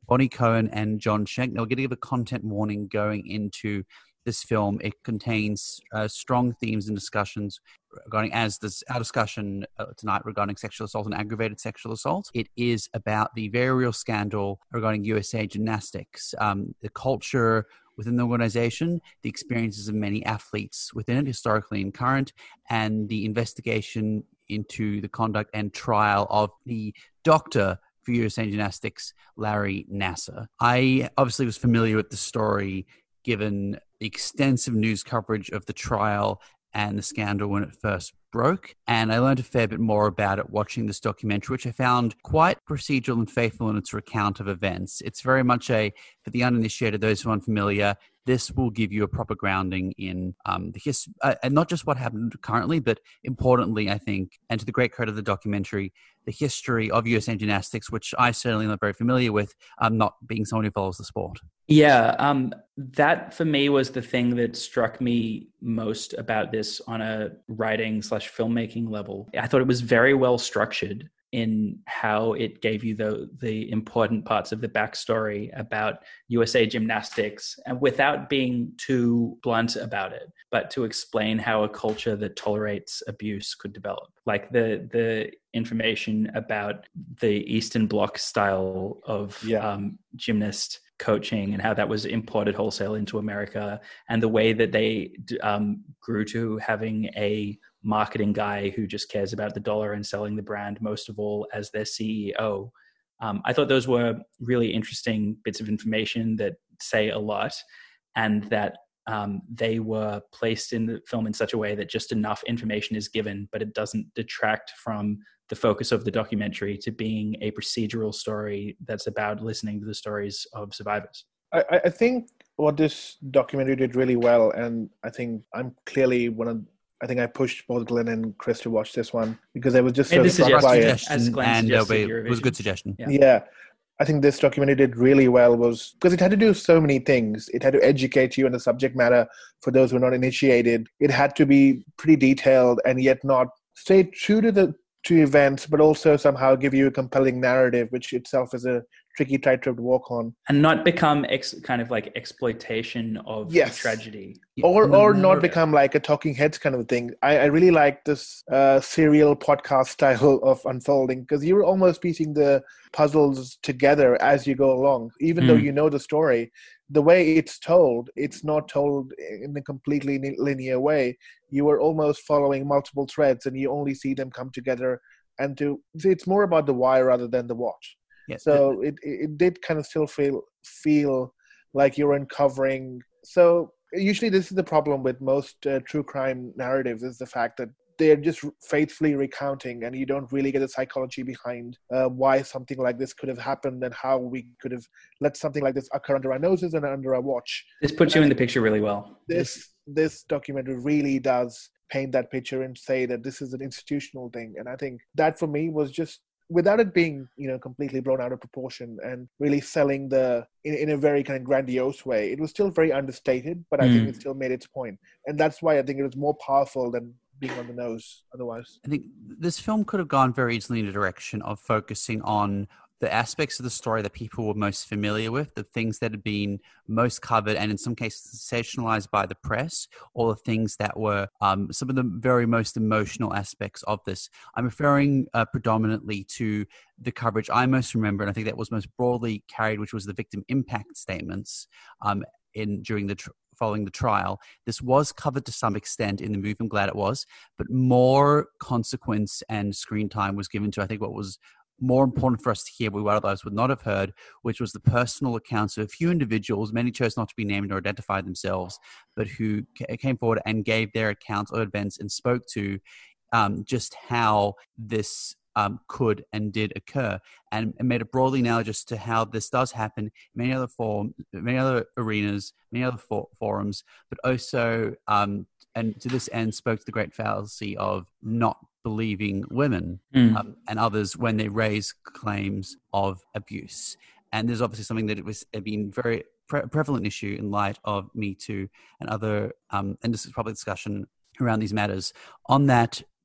Bonnie Cohen and John Schenk. Now, we're going to give a content warning going into this film. It contains uh, strong themes and discussions regarding, as this our discussion uh, tonight regarding sexual assault and aggravated sexual assault. It is about the very real scandal regarding U S A Gymnastics, um, the culture within the organization, the experiences of many athletes within it, historically and current, and the investigation into the conduct and trial of the doctor for U S A Gymnastics, Larry Nassar. I obviously was familiar with the story given the extensive news coverage of the trial and the scandal when it first broke. And I learned a fair bit more about it watching this documentary, which I found quite procedural and faithful in its recount of events. It's very much a, for the uninitiated, those who are unfamiliar, this will give you a proper grounding in um, the history, uh, and not just what happened currently, but importantly, I think, and to the great credit of the documentary, the history of U S A Gymnastics, which I certainly am not very familiar with, um, not being someone who follows the sport. Yeah, um, that for me was the thing that struck me most about this on a writing slash filmmaking level. I thought it was very well structured in how it gave you the the important parts of the backstory about U S A Gymnastics, and without being too blunt about it, but to explain how a culture that tolerates abuse could develop. Like the the information about the Eastern Bloc style of Yeah. um, gymnast coaching and how that was imported wholesale into America, and the way that they um, grew to having a marketing guy who just cares about the dollar and selling the brand most of all as their C E O. Um, I thought those were really interesting bits of information that say a lot, and that um, they were placed in the film in such a way that just enough information is given, but it doesn't detract from the focus of the documentary to being a procedural story that's about listening to the stories of survivors. I, I think what this documentary did really well, and I think I'm clearly one of, I think I pushed both Glenn and Chris to watch this one because I was just so struck by it. As Glenn and suggested, be, it was a good suggestion. Yeah. yeah. I think this documentary did really well was because it had to do so many things. It had to educate you on the subject matter for those who are not initiated. It had to be pretty detailed and yet not stay true to the to events, but also somehow give you a compelling narrative, which itself is a tricky tightrope to walk on. And not become ex- kind of like exploitation of yes. tragedy. Or or not become like a talking heads kind of thing. I, I really like this uh, serial podcast style of unfolding because you're almost piecing the puzzles together as you go along. Even mm. though you know the story, the way it's told, it's not told in a completely linear way. You are almost following multiple threads and you only see them come together. And to it's more about the why rather than the what. Yes. So it, it did kind of still feel feel like you're uncovering. So usually this is the problem with most uh, true crime narratives is the fact that they're just faithfully recounting and you don't really get the psychology behind uh, why something like this could have happened and how we could have let something like this occur under our noses and under our watch. This puts you in the picture really well. This this documentary really does paint that picture and say that this is an institutional thing. And I think that for me was just, without it being, you know, completely blown out of proportion and really selling the in, in a very kind of grandiose way, it was still very understated, but I mm. think it still made its point. And that's why I think it was more powerful than being on the nose otherwise. I think this film could have gone very easily in a direction of focusing on the aspects of the story that people were most familiar with, the things that had been most covered and in some cases sensationalized by the press, or the things that were um, some of the very most emotional aspects of this. I'm referring uh, predominantly to the coverage I most remember, and I think that was most broadly carried, which was the victim impact statements um, in during the tr- following the trial. This was covered to some extent in the movie, I'm glad it was, but more consequence and screen time was given to, I think, what was more important for us to hear, we otherwise would not have heard, which was the personal accounts of a few individuals. Many chose not to be named or identify themselves, but who came forward and gave their accounts of events and spoke to um, just how this um, could and did occur, and, and made it broadly analogous to how this does happen in many other forms, many other arenas, many other for- forums, but also, um, and to this end, spoke to the great fallacy of not believing women mm. um, and others when they raise claims of abuse. And there's obviously something that it was been very pre- prevalent issue in light of Me Too and other, um, and this is probably discussion around these matters. On that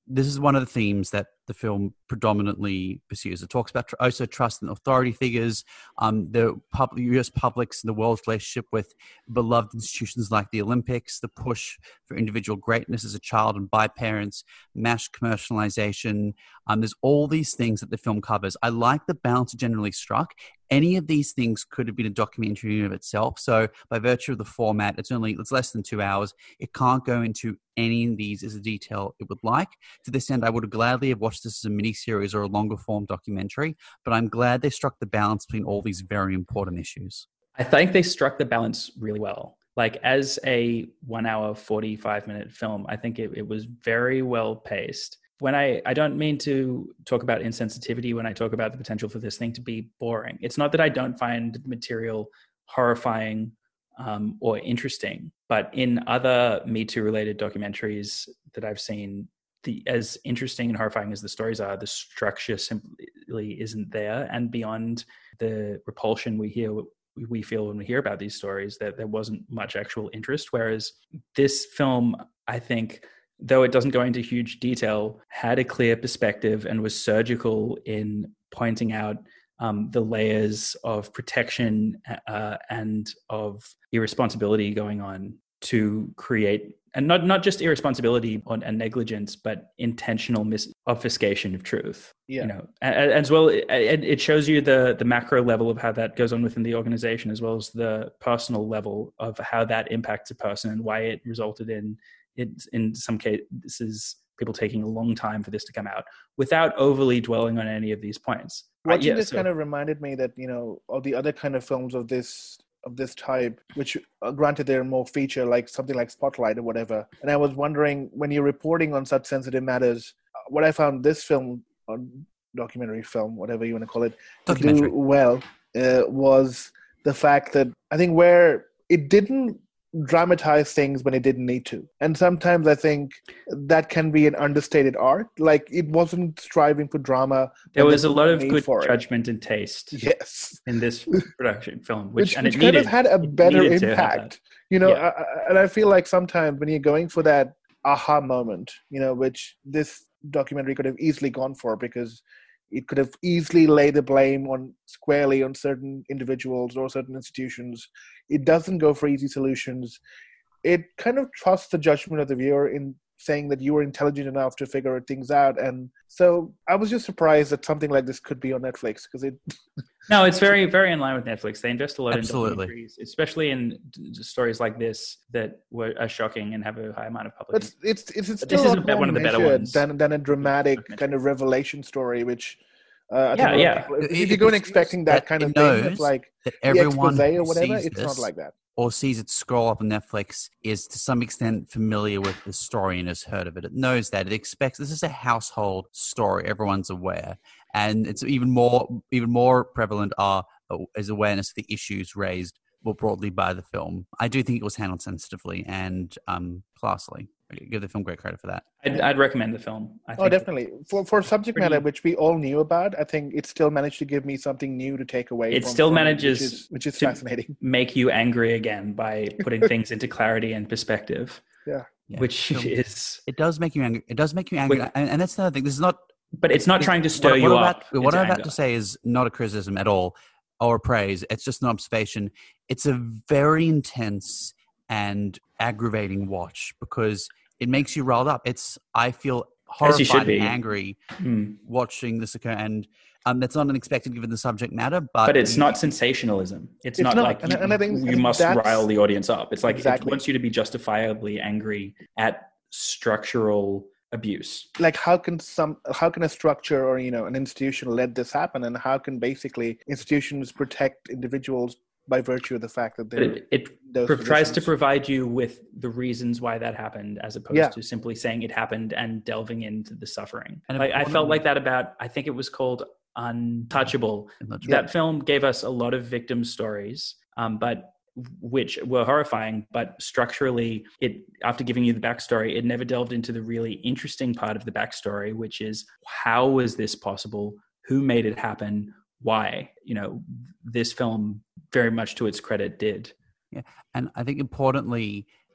this is one of the themes that the film predominantly pursues. It talks about tr- also trust in authority figures, um, the pub- U S public's and the world's relationship with beloved institutions like the Olympics, the push for individual greatness as a child and by parents, mass commercialization. Um, there's all these things that the film covers. I like the balance generally struck. Any of these things could have been a documentary in and of itself. So by virtue of the format, it's only it's less than two hours. It can't go into any of these as a detail it would like. To this end, I would gladly have watched this as a miniseries or a longer form documentary, but I'm glad they struck the balance between all these very important issues. I think they struck the balance really well. Like as a one hour, forty-five minute film, I think it, it was very well paced. When I, I don't mean to talk about insensitivity when I talk about the potential for this thing to be boring. It's not that I don't find material horrifying um, or interesting, but in other Me Too related documentaries that I've seen, the as interesting and horrifying as the stories are, the structure simply isn't there. And beyond the repulsion we hear, we feel when we hear about these stories, that there wasn't much actual interest. Whereas this film, I think, though it doesn't go into huge detail, had a clear perspective and was surgical in pointing out um, the layers of protection uh, and of irresponsibility going on to create, and not, not just irresponsibility and negligence, but intentional mis- obfuscation of truth. Yeah. You know, as well, it, it shows you the the macro level of how that goes on within the organization, as well as the personal level of how that impacts a person and why it resulted in It's in some cases people taking a long time for this to come out, without overly dwelling on any of these points. Watching yeah, this so, kind of reminded me that, you know, all the other kind of films of this of this type, which uh, granted they're more feature, like something like Spotlight or whatever. And I was wondering, when you're reporting on such sensitive matters, what I found this film, or documentary film, whatever you want to call it, to do well uh, was the fact that I think where it didn't dramatize things when it didn't need to. And sometimes I think that can be an understated art. Like, it wasn't striving for drama. There was a lot of good judgment it. and taste yes. in this production film, which, which, and which it kind needed, of had a better impact. You know, yeah. I, and I feel like sometimes when you're going for that aha moment, you know, which this documentary could have easily gone for, because it could have easily laid the blame on squarely on certain individuals or certain institutions. It doesn't go for easy solutions. It kind of trusts the judgment of the viewer in saying that you were intelligent enough to figure things out. And so I was just surprised that something like this could be on Netflix, because it... No, it's very, very in line with Netflix. They invest a lot Absolutely. in documentaries, especially in stories like this that were are shocking and have a high amount of public. It's it's it's, it's this still is one of the better ones than than a dramatic kind of revelation story, which uh, I yeah, think yeah. people, if, if you go in expecting that, that kind of thing, it's like that everyone the expose or whatever. It's this, not like that. Or sees it scroll up on Netflix is to some extent familiar with the story and has heard of it. It knows that. It expects this is a household story. Everyone's aware, and it's even more even more prevalent are is awareness of the issues raised more broadly by the film. I do think it was handled sensitively and um, classily. I give the film great credit for that. I'd, I'd recommend the film. I oh, think definitely. For for subject pretty, matter which we all knew about, I think it still managed to give me something new to take away. It from, still from manages it, which is, which is to fascinating. Make you angry again by putting things into clarity and perspective. Yeah. yeah. Which so is... It does make you angry. It does make you angry. Wait, and, and that's another thing. This is not... But it's not trying to stir what, you what up. About, what I'm about anger. to say is not a criticism at all or a praise. It's just an observation. It's a very intense and aggravating watch because it makes you riled up. It's I feel horrified and angry mm. watching this occur, and um, that's not unexpected given the subject matter. But but it's you, not sensationalism. It's, it's not, not like and, you, and I think, you I think must rile the audience up. It's like exactly. It wants you to be justifiably angry at structural abuse. Like how can some how can a structure or you know an institution let this happen, and how can basically institutions protect individuals by virtue of the fact that they're it, it pro- tries to provide you with the reasons why that happened, as opposed yeah. to simply saying it happened and delving into the suffering. And like, I felt like that about, I think it was called Untouchable. Untouchable. That film gave us a lot of victim stories, um, but which were horrifying, but structurally, it after giving you the backstory, it never delved into the really interesting part of the backstory, which is how was this possible? Who made it happen? Why? You know, this film, very much to its credit, did. Yeah, and I think importantly,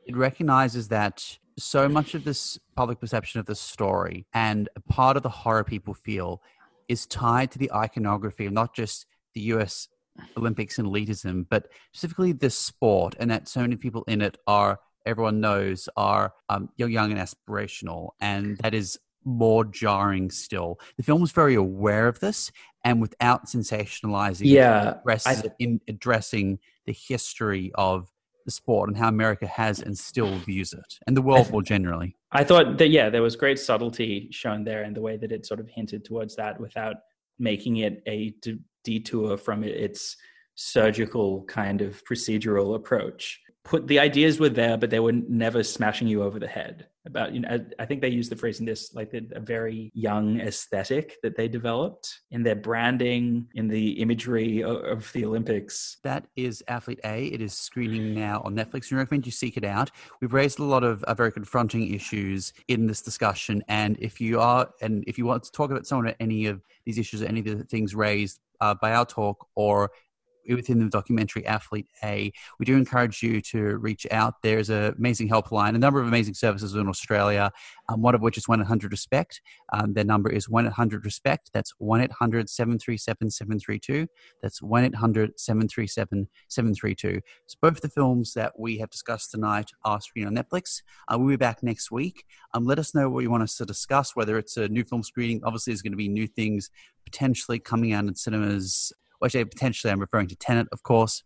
it recognizes that so much of this public perception of the story and a part of the horror people feel is tied to the iconography of not just the U S Olympics and elitism, but specifically the sport, and that so many people in it are, everyone knows, are um, young and aspirational, and that is more jarring still. The film was very aware of this, and without sensationalizing, yeah, it addresses it in addressing the history of the sport and how America has and still views it, and the world th- more generally. I thought that, yeah, there was great subtlety shown there in the way that it sort of hinted towards that without making it a d- detour from its surgical kind of procedural approach. Put the ideas were there, but they were never smashing you over the head. About, you know, I, I think they used the phrase in this, like the, a very young aesthetic that they developed in their branding, in the imagery of, of the Olympics. That is Athlete A. It is screening now on Netflix. We recommend you seek it out. We've raised a lot of uh, very confronting issues in this discussion, and if you are, and if you want to talk about some of any of these issues or any of the things raised uh, by our talk or within the documentary Athlete A, we do encourage you to reach out. There's an amazing helpline, a number of amazing services in Australia, um, one of which is one eight hundred RESPECT. Um, their number is one eight hundred RESPECT. That's one eight hundred seven three seven seven three two. That's one eight hundred seven three seven seven three two. So both the films that we have discussed tonight are screening on Netflix. Uh, we'll be back next week. Um, let us know what you want us to discuss, whether it's a new film screening. Obviously, there's going to be new things potentially coming out in cinemas. Well, actually, potentially, I'm referring to Tenet, of course,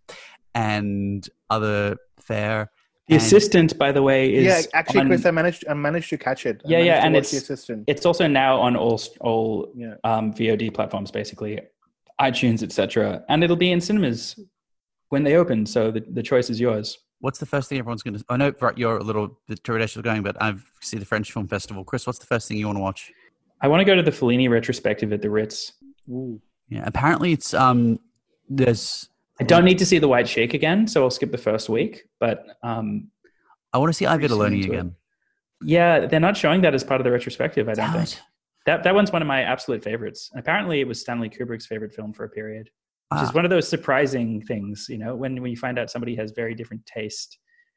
and other fare. The and assistant, by the way, is yeah. Actually, on, Chris, I managed. I managed to catch it. I yeah, yeah, and it's the assistant. It's also now on all all yeah. um, V O D platforms, basically, iTunes, et cetera. And it'll be in cinemas when they open. So the, the choice is yours. What's the first thing everyone's going to? I know right, you're a little bit trepidatious going, but I've seen the French Film Festival. Chris, what's the first thing you want to watch? I want to go to the Fellini retrospective at the Ritz. Ooh. Yeah, apparently it's um. There's. I don't need to see The White Sheik again, so I'll skip the first week. But um, I want to see I, Vitelloni again. It. Yeah, they're not showing that as part of the retrospective, I don't Damn think. it. That that one's one of my absolute favorites. And apparently it was Stanley Kubrick's favorite film for a period, which ah. is one of those surprising things, you know, when, when you find out somebody has very different taste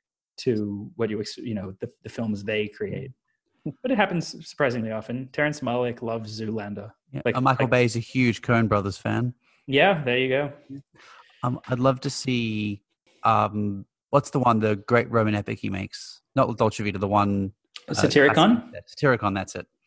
to what you, you know, the, the films they create. But it happens surprisingly often. Terrence Malick loves Zoolander. Yeah. Like, uh, Michael like, Bay is a huge Coen Brothers fan. Yeah, there you go. Um, I'd love to see, um, what's the one, the great Roman epic he makes? Not Dolce Vita, the one... Uh, Satyricon? Satyricon, that's it.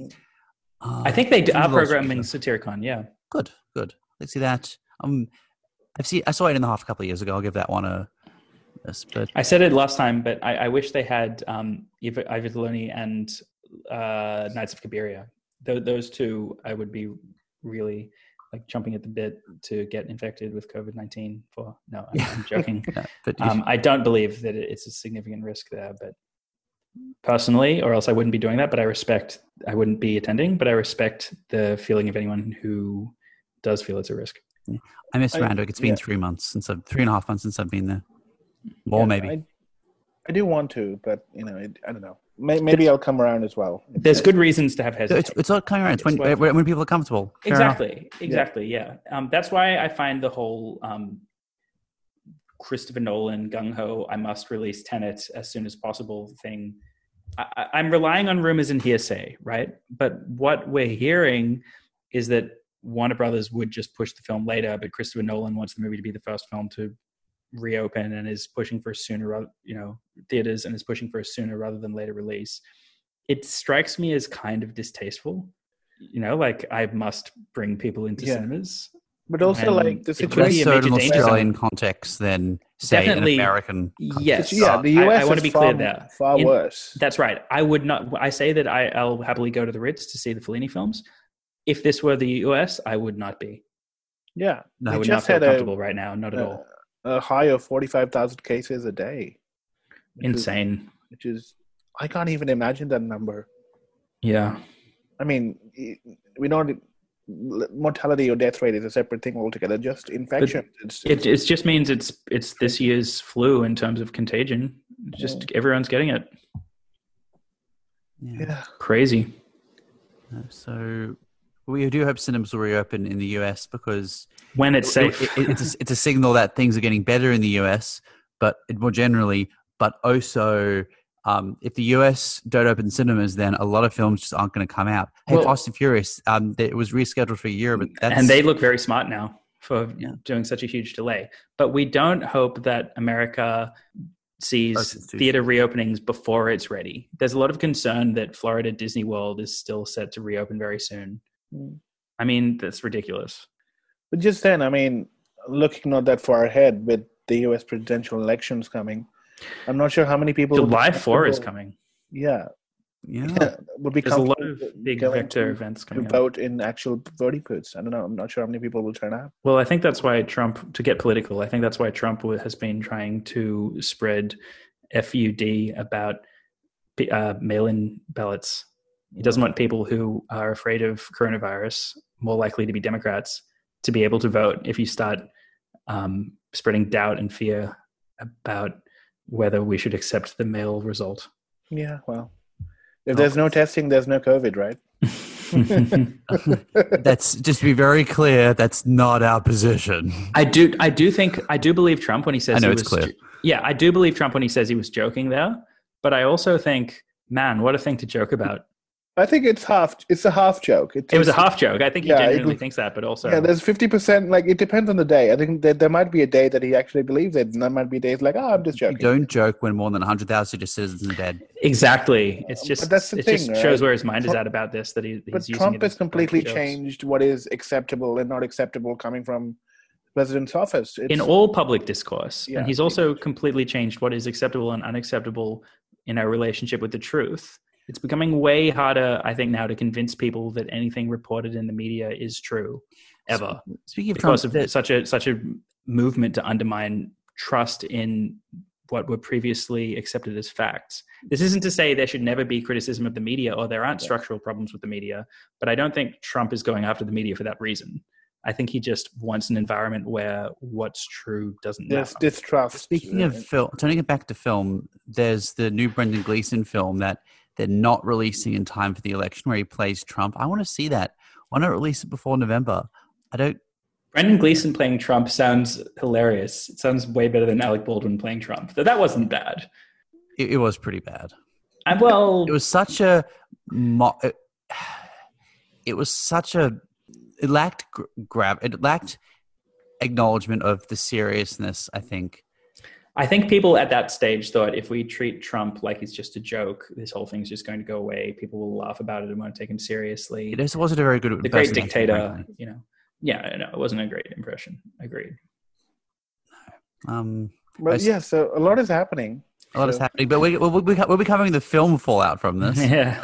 Uh, I think they are programming Satyricon, yeah. Good, good. Let's see that. Um, I've seen, I saw it in the half a couple of years ago. I'll give that one a... Yes, but I said it last time, but I, I wish they had um, I Vitelloni and uh, Knights of Cabiria. Th- those two, I would be really like jumping at the bit to get infected with COVID nineteen for. No, I'm, I'm joking. yeah, but um, I don't believe that it's a significant risk there, but personally, or else I wouldn't be doing that. But I respect, I wouldn't be attending, but I respect the feeling of anyone who does feel it's a risk. Yeah. I miss I, Randwick. It's been yeah. three months since I've, three and a half months since I've been there. More, yeah, maybe. I, I do want to, but you know, it, I don't know. May, maybe I'll come around as well. There's good reasons to have hesitation. It's, it's not coming around. It's, it's when, when, when people are comfortable. Fair exactly. Enough. Exactly. Yeah. yeah. Um, that's why I find the whole um, Christopher Nolan gung ho, I must release Tenet as soon as possible thing. I, I'm relying on rumors and hearsay, right? But what we're hearing is that Warner Brothers would just push the film later, but Christopher Nolan wants the movie to be the first film to reopen and is pushing for sooner, you know, theaters and is pushing for a sooner rather than later release. It strikes me as kind of distasteful, you know, like I must bring people into yeah. cinemas. But also, like the situation, less so in Australian context than say Definitely, an American. Yes, yeah, the U S I, I want to be far, clear there. Far In, worse. That's right. I would not. I say that I, I'll happily go to the Ritz to see the Fellini films. If this were the U S, I would not be. Yeah, no, I would not feel comfortable a, right now. Not at a, all. A high of forty-five thousand cases a day. Which Insane. Is, which is, I can't even imagine that number. Yeah. I mean, we know mortality or death rate is a separate thing altogether. Just infection. It's, it it just means it's it's this year's flu in terms of contagion. Just yeah. everyone's getting it. Yeah. yeah. Crazy. Uh, so we do hope cinemas will reopen in the U S because when it's safe, it, it, it's, a, it's a signal that things are getting better in the U S. But more generally, but also um, if the U S don't open cinemas, then a lot of films just aren't going to come out. Hey, Well- Fast and Furious, um, it was rescheduled for a year, but that's and they look very smart now for Yeah. doing such a huge delay. But we don't hope that America sees Opens too theater reopenings before it's ready. There's a lot of concern that Florida Disney World is still set to reopen very soon. Mm. I mean, that's ridiculous. But just then, I mean, looking not that far ahead with the U S presidential elections coming, I'm not sure how many people. would be July fourth is comfortable- coming. Yeah, yeah. would be There's a lot comfortable of big going vector to- events to coming up. vote in actual voting booths. I don't know. I'm not sure how many people will turn out. Well, I think that's why Trump, to get political, I think that's why Trump has been trying to spread F U D about uh, mail-in ballots. He doesn't want people who are afraid of coronavirus, more likely to be Democrats, to be able to vote if you start um, spreading doubt and fear about whether we should accept the mail result. Yeah, well, if there's no testing, there's no COVID, right? That's just to be very clear. That's not our position. I do, I do think, I do believe Trump when he says I know he it's was, clear. yeah, I do believe Trump when he says he was joking there. But I also think, man, what a thing to joke about. I think it's half. It's a half joke. It's, It was a half joke. I think he Yeah, genuinely it- thinks that, but also, Yeah, there's fifty percent. Like it depends on the day. I think that there might be a day that he actually believes it, and there might be days like, oh, I'm just You joking. don't joke when more than one hundred thousand citizens are dead. exactly. It's just, But that's the it thing, just right? shows where his mind is Trump- at about this. That he, he's But using Trump it has as completely jokes. changed what is acceptable and not acceptable coming from the president's office. It's, in all public discourse, Yeah, and he's also completely changed what is acceptable and unacceptable in our relationship with the truth. It's becoming way harder, I think, now to convince people that anything reported in the media is true, ever, Speaking of Trump, because of there- such a such a movement to undermine trust in what were previously accepted as facts. This isn't to say there should never be criticism of the media or there aren't structural problems with the media, but I don't think Trump is going after the media for that reason. I think he just wants an environment where what's true doesn't there's matter. distrust. Speaking uh, of film, turning it back to film, there's the new Brendan Gleeson film that they're not releasing in time for the election where he plays Trump. I want to see that. Why not release it before November? I don't. Brendan Gleeson playing Trump sounds hilarious. It sounds way better than Alec Baldwin playing Trump. But that wasn't bad. It, it was pretty bad. I, well, It was such a. Mo- it, it was such a. It lacked gr- grab. It lacked acknowledgement of the seriousness, I think. I think people at that stage thought if we treat Trump like he's just a joke, this whole thing's just going to go away. People will laugh about it and won't take him seriously. It just wasn't a very good. The great impersonation, dictator, frankly. you know. Yeah, no, it wasn't a great impression. Agreed. Um, But I s- yeah, so a lot is happening. a lot is So- happening, but we, we'll, we'll, be, we'll be covering the film fallout from this. Yeah.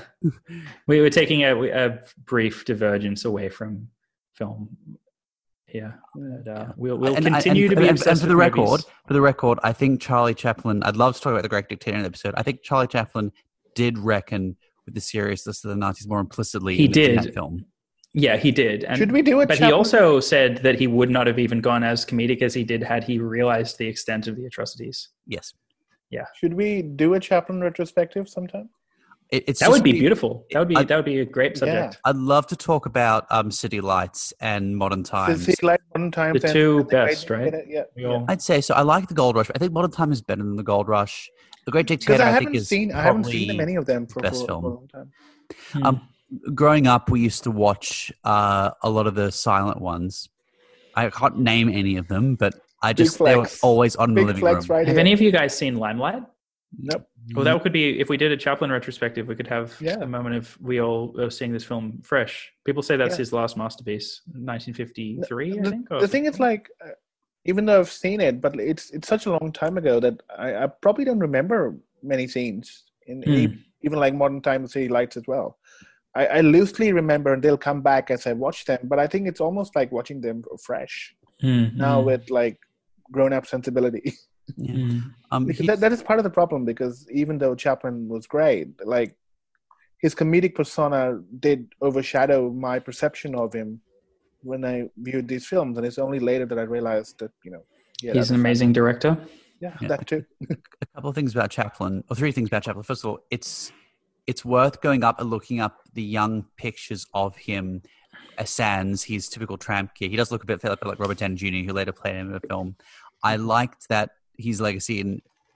We were taking a, a brief divergence away from film here. But, uh, we'll we'll And- and- continue and- to be and, obsessed and for the with record, movies. for the record, I think Charlie Chaplin. I'd love to talk about the Great Dictator in the episode. I think Charlie Chaplin did reckon with the seriousness of the Nazis more implicitly. He in, in did. that film. Yeah, he did. And, Should we do it? But he also said that he would not have even gone as comedic as he did had he realized the extent of the atrocities. Yes, Should we do a Chaplin retrospective sometime? it, it's That just would be me- beautiful. That would be I- that would be a great subject. I'd love to talk about um, City Lights and Modern So Times. see, like modern times. The and- two and the Great best, right? Dictator, Yeah. We all- I'd say so. I like the Gold Rush. I think Modern Times is better than the Gold Rush. The Great Because Dictator, I I, think, haven't is seen, I haven't probably seen many of them for, best for, film. for a long time. Hmm. Um, growing up, we used to watch uh, a lot of the silent ones. I can't name any of them, but I Big just they were flex. always on in the Big living flex room. right have here. any of you guys seen Limelight? Nope. Well, that could be if we did a Chaplin retrospective. We could have Yeah. a moment of we all are seeing this film fresh. People say that's Yeah. his last masterpiece, nineteen fifty-three, I the, think. or the thing is, something. like, uh, even though I've seen it, but it's it's such a long time ago that I, I probably don't remember many scenes in Hmm. e- even like Modern Times, City Lights as well. I, I loosely remember, and they'll come back as I watch them. But I think it's almost like watching them fresh Hmm, now hmm, with like grown-up sensibility. Yeah. hmm. Um, because he- that, that is part of the problem. Because even though Chaplin was great, like his comedic persona did overshadow my perception of him when I viewed these films, and it's only later that I realized that you know he had He's an other amazing director. facets. Yeah, Yeah. that too. a couple of things about Chaplin, or three things about Chaplin. First of all, it's it's worth going up and looking up the young pictures of him as sans his typical tramp kid. He does look a bit like, like Robert Downey Junior, who later played him in a film. I liked that his legacy in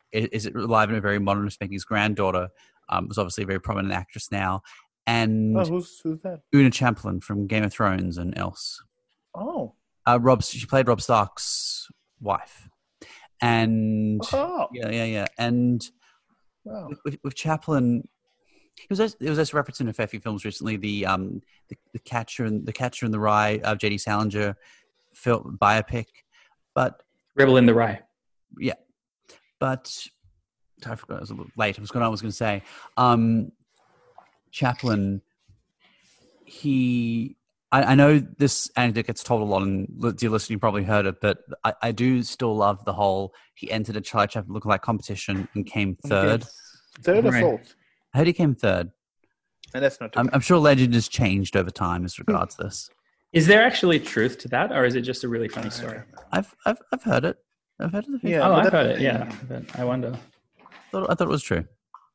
is, is it alive in a very modern respect. His granddaughter um, was obviously a very prominent actress now. And Oh, who's who's that? Una Champlin from Game of Thrones and else. Oh, Uh, Rob, she played Rob Stark's wife. And oh, yeah, yeah, yeah. And wow. with, with Chaplin, it was it was also referenced in a fair few films recently. The um the, the Catcher and the Catcher in the Rye of J D Salinger film biopic, but Rebel in the Rye. yeah, but I forgot. I was a little late. I was going. I was going to say, um, Chaplin. He. I, I know this anecdote gets told a lot, and dear listener, you probably heard it, but I, I do still love the whole. He entered a Charlie Chaplin lookalike competition and came third. Third or Right. fourth? I heard he came third. And that's not too I'm, bad. I'm sure legend has changed over time as regards this. Is there actually truth to that, or is it just a really funny story? I've I've I've heard it. I've heard it. Yeah, oh, but I've that- heard it. Yeah, but I wonder. I thought, I thought it was true.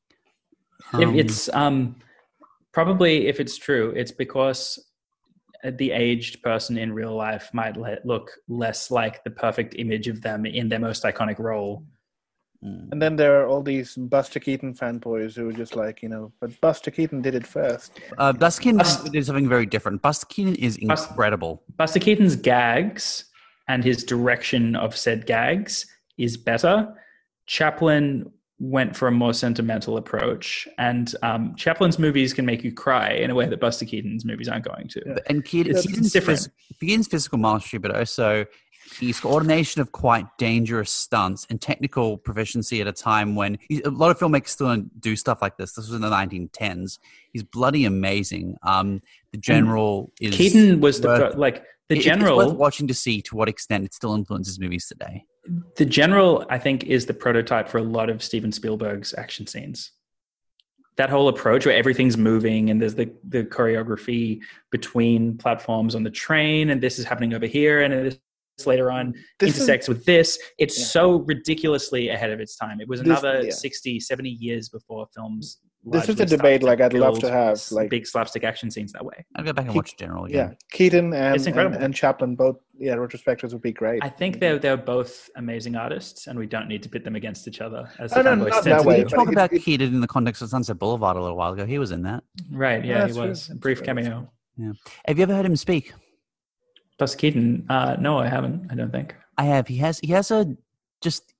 If Um, it's um, probably if it's true, it's because the aged person in real life might let, look less like the perfect image of them in their most iconic role. And then there are all these Buster Keaton fanboys who are just like, you know, but Buster Keaton did it first. uh, Buster Keaton Bust- did something very different. Buster Keaton is Bust- incredible. Buster Keaton's gags and his direction of said gags is better. Chaplin went for a more sentimental approach, and um, Chaplin's movies can make you cry in a way that Buster Keaton's movies aren't going to. Yeah. And Keaton, It's Keaton's, different. phys- Keaton's physical mastery, but also his coordination of quite dangerous stunts and technical proficiency at a time when he, a lot of filmmakers still don't do stuff like this. This was in the nineteen tens. He's bloody amazing. Um, the general is Keaton was the worth- fir- like the it- general. It's worth watching to see to what extent it still influences movies today. The general, I think, is the prototype for a lot of Steven Spielberg's action scenes. That whole approach where everything's moving and there's the, the choreography between platforms on the train, and this is happening over here, and this later on This intersects with this. It's Yeah. so ridiculously ahead of its time. It was This- another yeah. sixty, seventy years before films. This is largely a debate, started like, to I'd love build to have, s- like- big slapstick action scenes that way. I'll go back and He- watch General Yeah, again. Keaton and, It's and, incredible. and Chaplin, both, yeah, retrospectives would be great. I think they're they're both amazing artists, and we don't need to pit them against each other as Oh, the no, fanboys not tend that to way, do. We talk it- about it- Keaton in the context of Sunset Boulevard a little while ago. He was in that. Right? Yeah, Yeah, that's he true. was a That's brief true. cameo. Have you ever heard him speak? Buster Keaton? Uh, no, I haven't. I don't think. I have. He has. He has a just.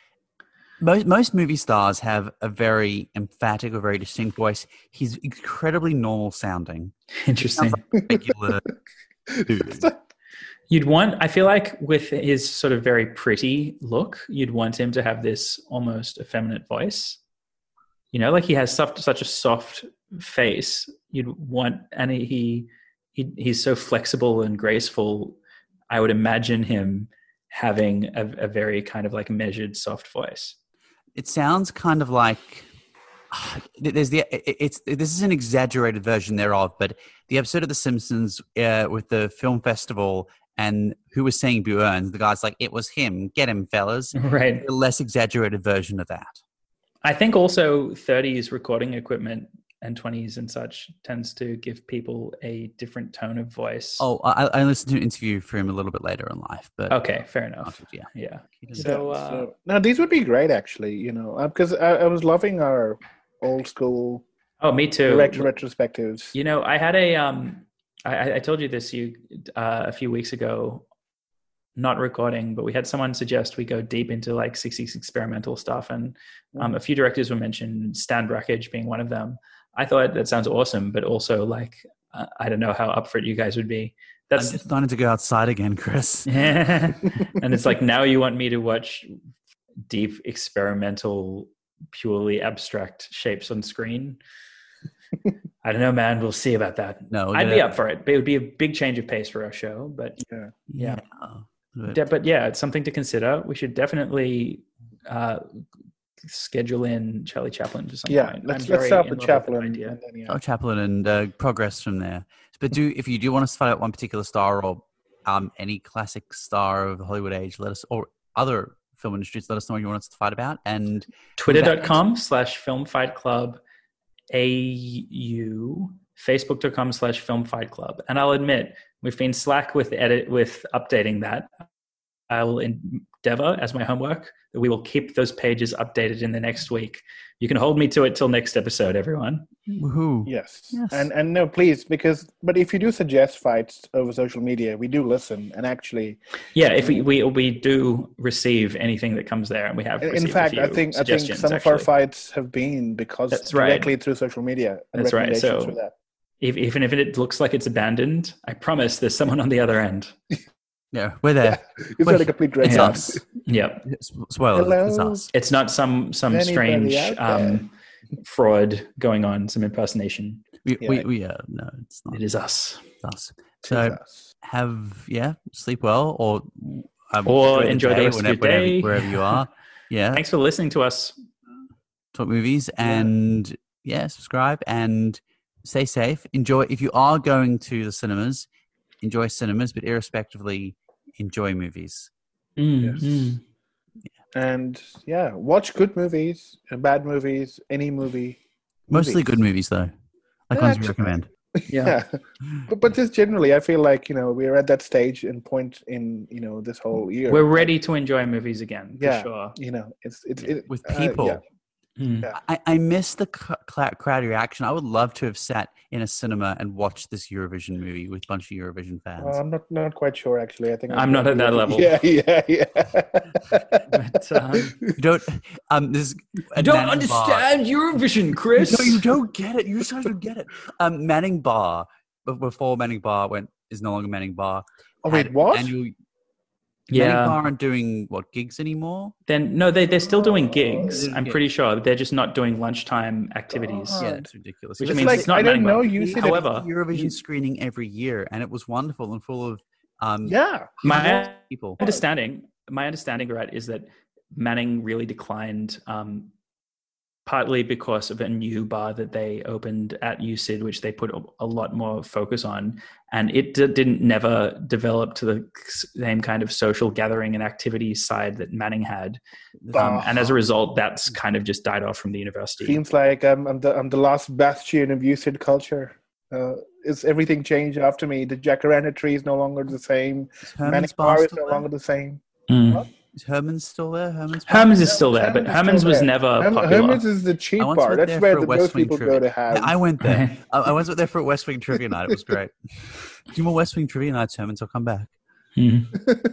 Most most movie stars have a very emphatic or very distinct voice. He's incredibly normal sounding. Interesting. Regular dude. You'd want. I feel like with his sort of very pretty look, you'd want him to have this almost effeminate voice. You know, like he has such such a soft face. You'd want, and he he he's so flexible and graceful. I would imagine him having a, a very kind of like measured, soft voice. It sounds kind of like there's the it- it's this is an exaggerated version thereof, but the episode of The Simpsons uh, with the film festival and who was saying Bjorn, the guy's like, it was him, get him, fellas. Right. A less exaggerated version of that. I think also thirties recording equipment and twenties and such tends to give people a different tone of voice. Oh, I, I listened to an interview for him a little bit later in life, but okay, fair enough. yeah. Yeah. He doesn't- So, uh, so, no, these would be great, actually, you know, because I, I was loving our old school Oh, me too. director retrospectives. You know, I had a um, I, I told you this you uh, a few weeks ago, not recording, but we had someone suggest we go deep into like sixties experimental stuff, and um, a few directors were mentioned, Stan Brakhage being one of them. I thought that sounds awesome, but also like uh, I don't know how up for it you guys would be. I'm That's just starting to go outside again, Chris. and it's like now you want me to watch deep experimental, purely abstract shapes on screen. I don't know, man. We'll see about that. No, we're I'd gonna- be up for it. But it would be a big change of pace for our show. But Yeah. yeah. But- yeah, but yeah, it's something to consider. We should definitely uh, schedule in Charlie Chaplin to some Yeah, point. let's I'm let's very start in with love that Chaplin. idea. And then, yeah. Oh, Chaplin and uh, progress from there. But do if you do want us to find out one particular star or um, any classic star of the Hollywood age, let us or other film industries, let us know what you want us to fight about. And Twitter.com slash Film Fight Club A U, Facebook.com slash Film Fight Club. And I'll admit, we've been slack with edit with updating that. I will endeavor as my homework that we will keep those pages updated in the next week. You can hold me to it till next episode, everyone. Woohoo. Yes. Yes. And and no, please, because but if you do suggest fights over social media, we do listen and actually. Yeah, if we we, we do receive anything that comes there, and we have. In fact, I think I think some actually. of our fights have been because That's directly right. through social media. And That's right. So for that. if, even if it looks like it's abandoned, I promise there's someone on the other end. Yeah, we're there. Yeah. It's not a complete It's dreadlock. us. Yep. Spoilers. Hello? It's us. It's not some some Anybody strange out there? um, fraud going on, some impersonation. We, Yeah. we, we uh, no, it's not. It is us. It's us. It's So us. have yeah, sleep well, or um, Or enjoy the rest of your whenever, day. wherever you are. Yeah, Thanks for listening to us. talk movies and yeah, subscribe and stay safe. Enjoy if you are going to the cinemas. Enjoy cinemas, but irrespectively, enjoy movies. Mm, Yes. mm. And yeah, watch good movies, and bad movies, any movie. Mostly Movies. good movies, though. Like Yeah, ones we actually. recommend. Yeah. but but just generally, I feel like you know we're at that stage and point in you know this whole year. We're ready to enjoy movies again, for Yeah. sure. You know, it's it's Yeah. it, With uh, people. yeah. Mm. Yeah. I, I miss the cl- cl- crowd reaction. I would love to have sat in a cinema and watched this Eurovision movie with a bunch of Eurovision fans. Well, I'm not not quite sure actually. I think I'm not at that level. Yeah, yeah, yeah. But, um, you don't. Um, this I don't understand Eurovision, Chris. No, you don't get it. You just don't get it. Um, Manning Bar b- before Manning Bar went is no longer Manning Bar. Oh wait, had what? Annual, Yeah. Manning Bar aren't doing what gigs anymore. Then no, they they're still doing gigs. Oh, I'm yeah. pretty sure they're just not doing lunchtime activities. Oh. Yeah, it's ridiculous. Which It's means like it's not I didn't Manning know Bar. you said However, It's a Eurovision screening every year, and it was wonderful and full of um, yeah. my people. understanding, my understanding, right, is that Manning really declined, um, partly because of a new bar that they opened at U C I D, which they put a, a lot more focus on, and it d- didn't never develop to the same kind of social gathering and activity side that Manning had, um, and as a result, that's kind of just died off from the university. Seems like I'm, I'm the I'm the last bastion of U C I D culture. Uh, is everything changed after me? The jacaranda tree is no longer the same. Is Manning Herman's Bar Bar is still no there? longer the same. Mm. Is Herman's still there? Herman's Bar? Herman's is still there, but Herman's is Herman's still was there. never Herm- popular. Herman's is the cheap I once bar. went That's there where for a the West most Wing people trivia. go to have. Yeah, I went there. I, I went there for a West Wing trivia night. It was great. Do more West Wing trivia nights, Herman's. I'll come back. Mm.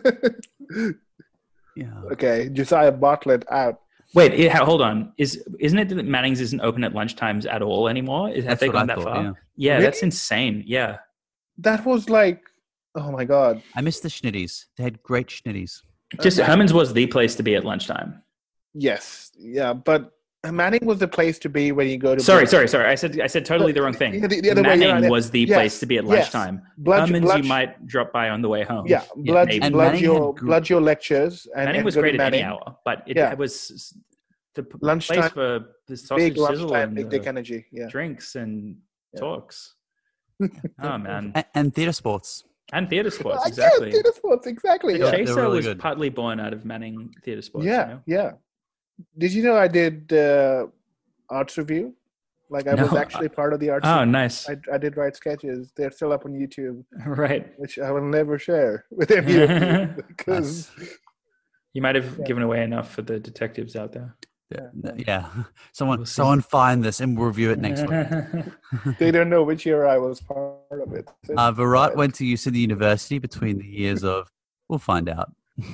Yeah. Okay, Josiah Bartlett out. Wait, it, hold on. Is isn't it that Manning's isn't open at lunchtimes at all anymore? Is, have That's they what gone I that thought, far? yeah. Yeah, Really? that's insane. Yeah. That was like, oh my god. I missed the schnitties. They had great schnitties. Just Uh, Herman's was the place to be at lunchtime. Yes, yeah, but Manning was the place to be when you go to. Sorry, Blood- sorry, sorry. I said I said totally the wrong thing. Yeah, the- the other way Manning around, yeah. was the Yes, place to be at yes. lunchtime. Blood, Herman's blood, you might drop by on the way home. yeah, blood, maybe. And blood Manning your, had gr- blood your lectures, and Manning and was go to great at any Manning. hour, but it, Yeah. it was the p- Lunchtime, place for the sausage Big sizzle lunchtime, and big the dick energy. Yeah, drinks and Yeah. talks. Oh man, And, and theatre sports. and theater sports Ah, exactly. Yeah, theater sports, exactly. The Yeah. they're Chaser really was good. partly born out of Manning theater sports. yeah, you know? yeah. Did you know I did uh, arts review? Like I was No. actually part of the arts. Oh, review. nice. I, I did write sketches. They're still up on YouTube, Right. which I will never share with any of you because You might have Yeah. given away enough for the detectives out there. Yeah. yeah. Someone We'll see. someone find this and we'll review it next week. they don't know which year I was part of it. So Uh, it's Virat fine. went to U C D University between the years of, we'll find out.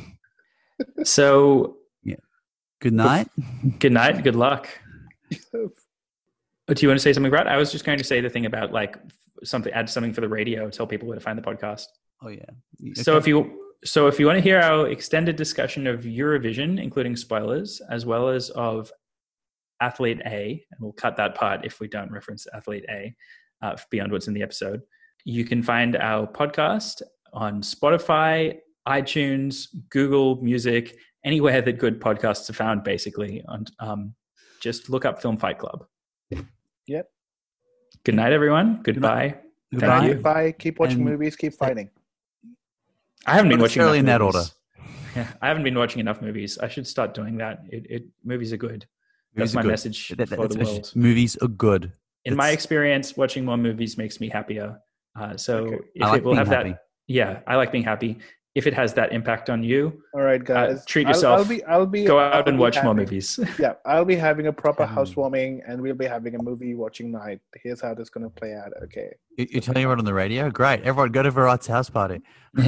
So, Good night. good night. Good luck. Oh, do you want to say something, Brad? I was just going to say the thing about like something, add something for the radio, tell people where to find the podcast. Oh, yeah. So Okay. if you so if you want to hear our extended discussion of Eurovision, including spoilers, as well as of Athlete A, and we'll cut that part if we don't reference Athlete A uh, beyond what's in the episode, you can find our podcast on Spotify, iTunes, Google Music, anywhere that good podcasts are found, basically. On um, just look up Film Fight Club. Yep. Good night, everyone. Goodbye. Goodbye. Thank you. Bye. Keep watching And- movies. Keep fighting. I haven't been Not watching necessarily enough in that movies. Yeah, I haven't been watching enough movies. I should start doing that. It, it movies are good. Movies That's are my good. message That- that- for the that's- world. Movies are good. In my It's- experience, watching more movies makes me happier. Uh, so Okay. if I like it will being have happy. that, yeah, I like being happy. if it has that impact on you, All right, guys. uh, treat I'll- yourself. I'll, be. I'll be. Go out I'll and be watch more having- movies. Yeah, I'll be having a proper Um, housewarming, and we'll be having a movie watching night. Here's how this is going to play out. Okay. You- You're telling everyone on the radio? Great. Everyone go to Virat's house party.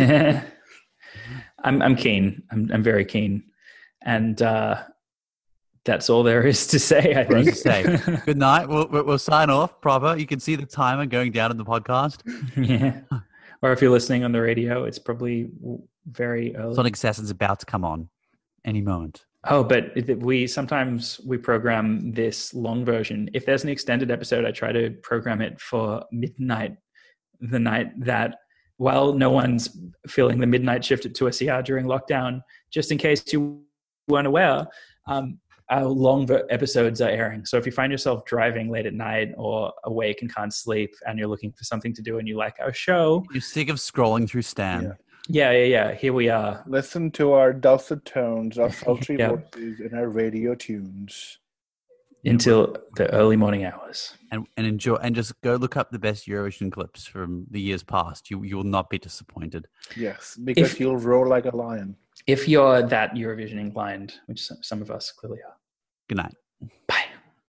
I'm I'm keen. I'm I'm very keen, and uh, that's all there is to say. I What think. else to say? Good night. We'll, we'll we'll sign off, proper. You can see the timer going down in the podcast. Yeah. Or if you're listening on the radio, it's probably w- very early. Sonic Assassin's about to come on any moment. Oh, but it- we sometimes we program this long version. If there's an extended episode, I try to program it for midnight, the night that, while no one's feeling the midnight shift at two S E R during lockdown, just in case you weren't aware, um, our long ver- episodes are airing. So if you find yourself driving late at night or awake and can't sleep and you're looking for something to do and you like our show, You're sick of scrolling through Stan. yeah, Yeah. yeah, yeah, here we are. Listen to our dulcet tones, our sultry Yeah. voices, and our radio tunes. Until the early morning hours. And, and enjoy and just go look up the best Eurovision clips from the years past. You you will not be disappointed. Yes, because If- you'll roar like a lion. If you're that Eurovision inclined, which some some of us clearly are. Good night. Bye.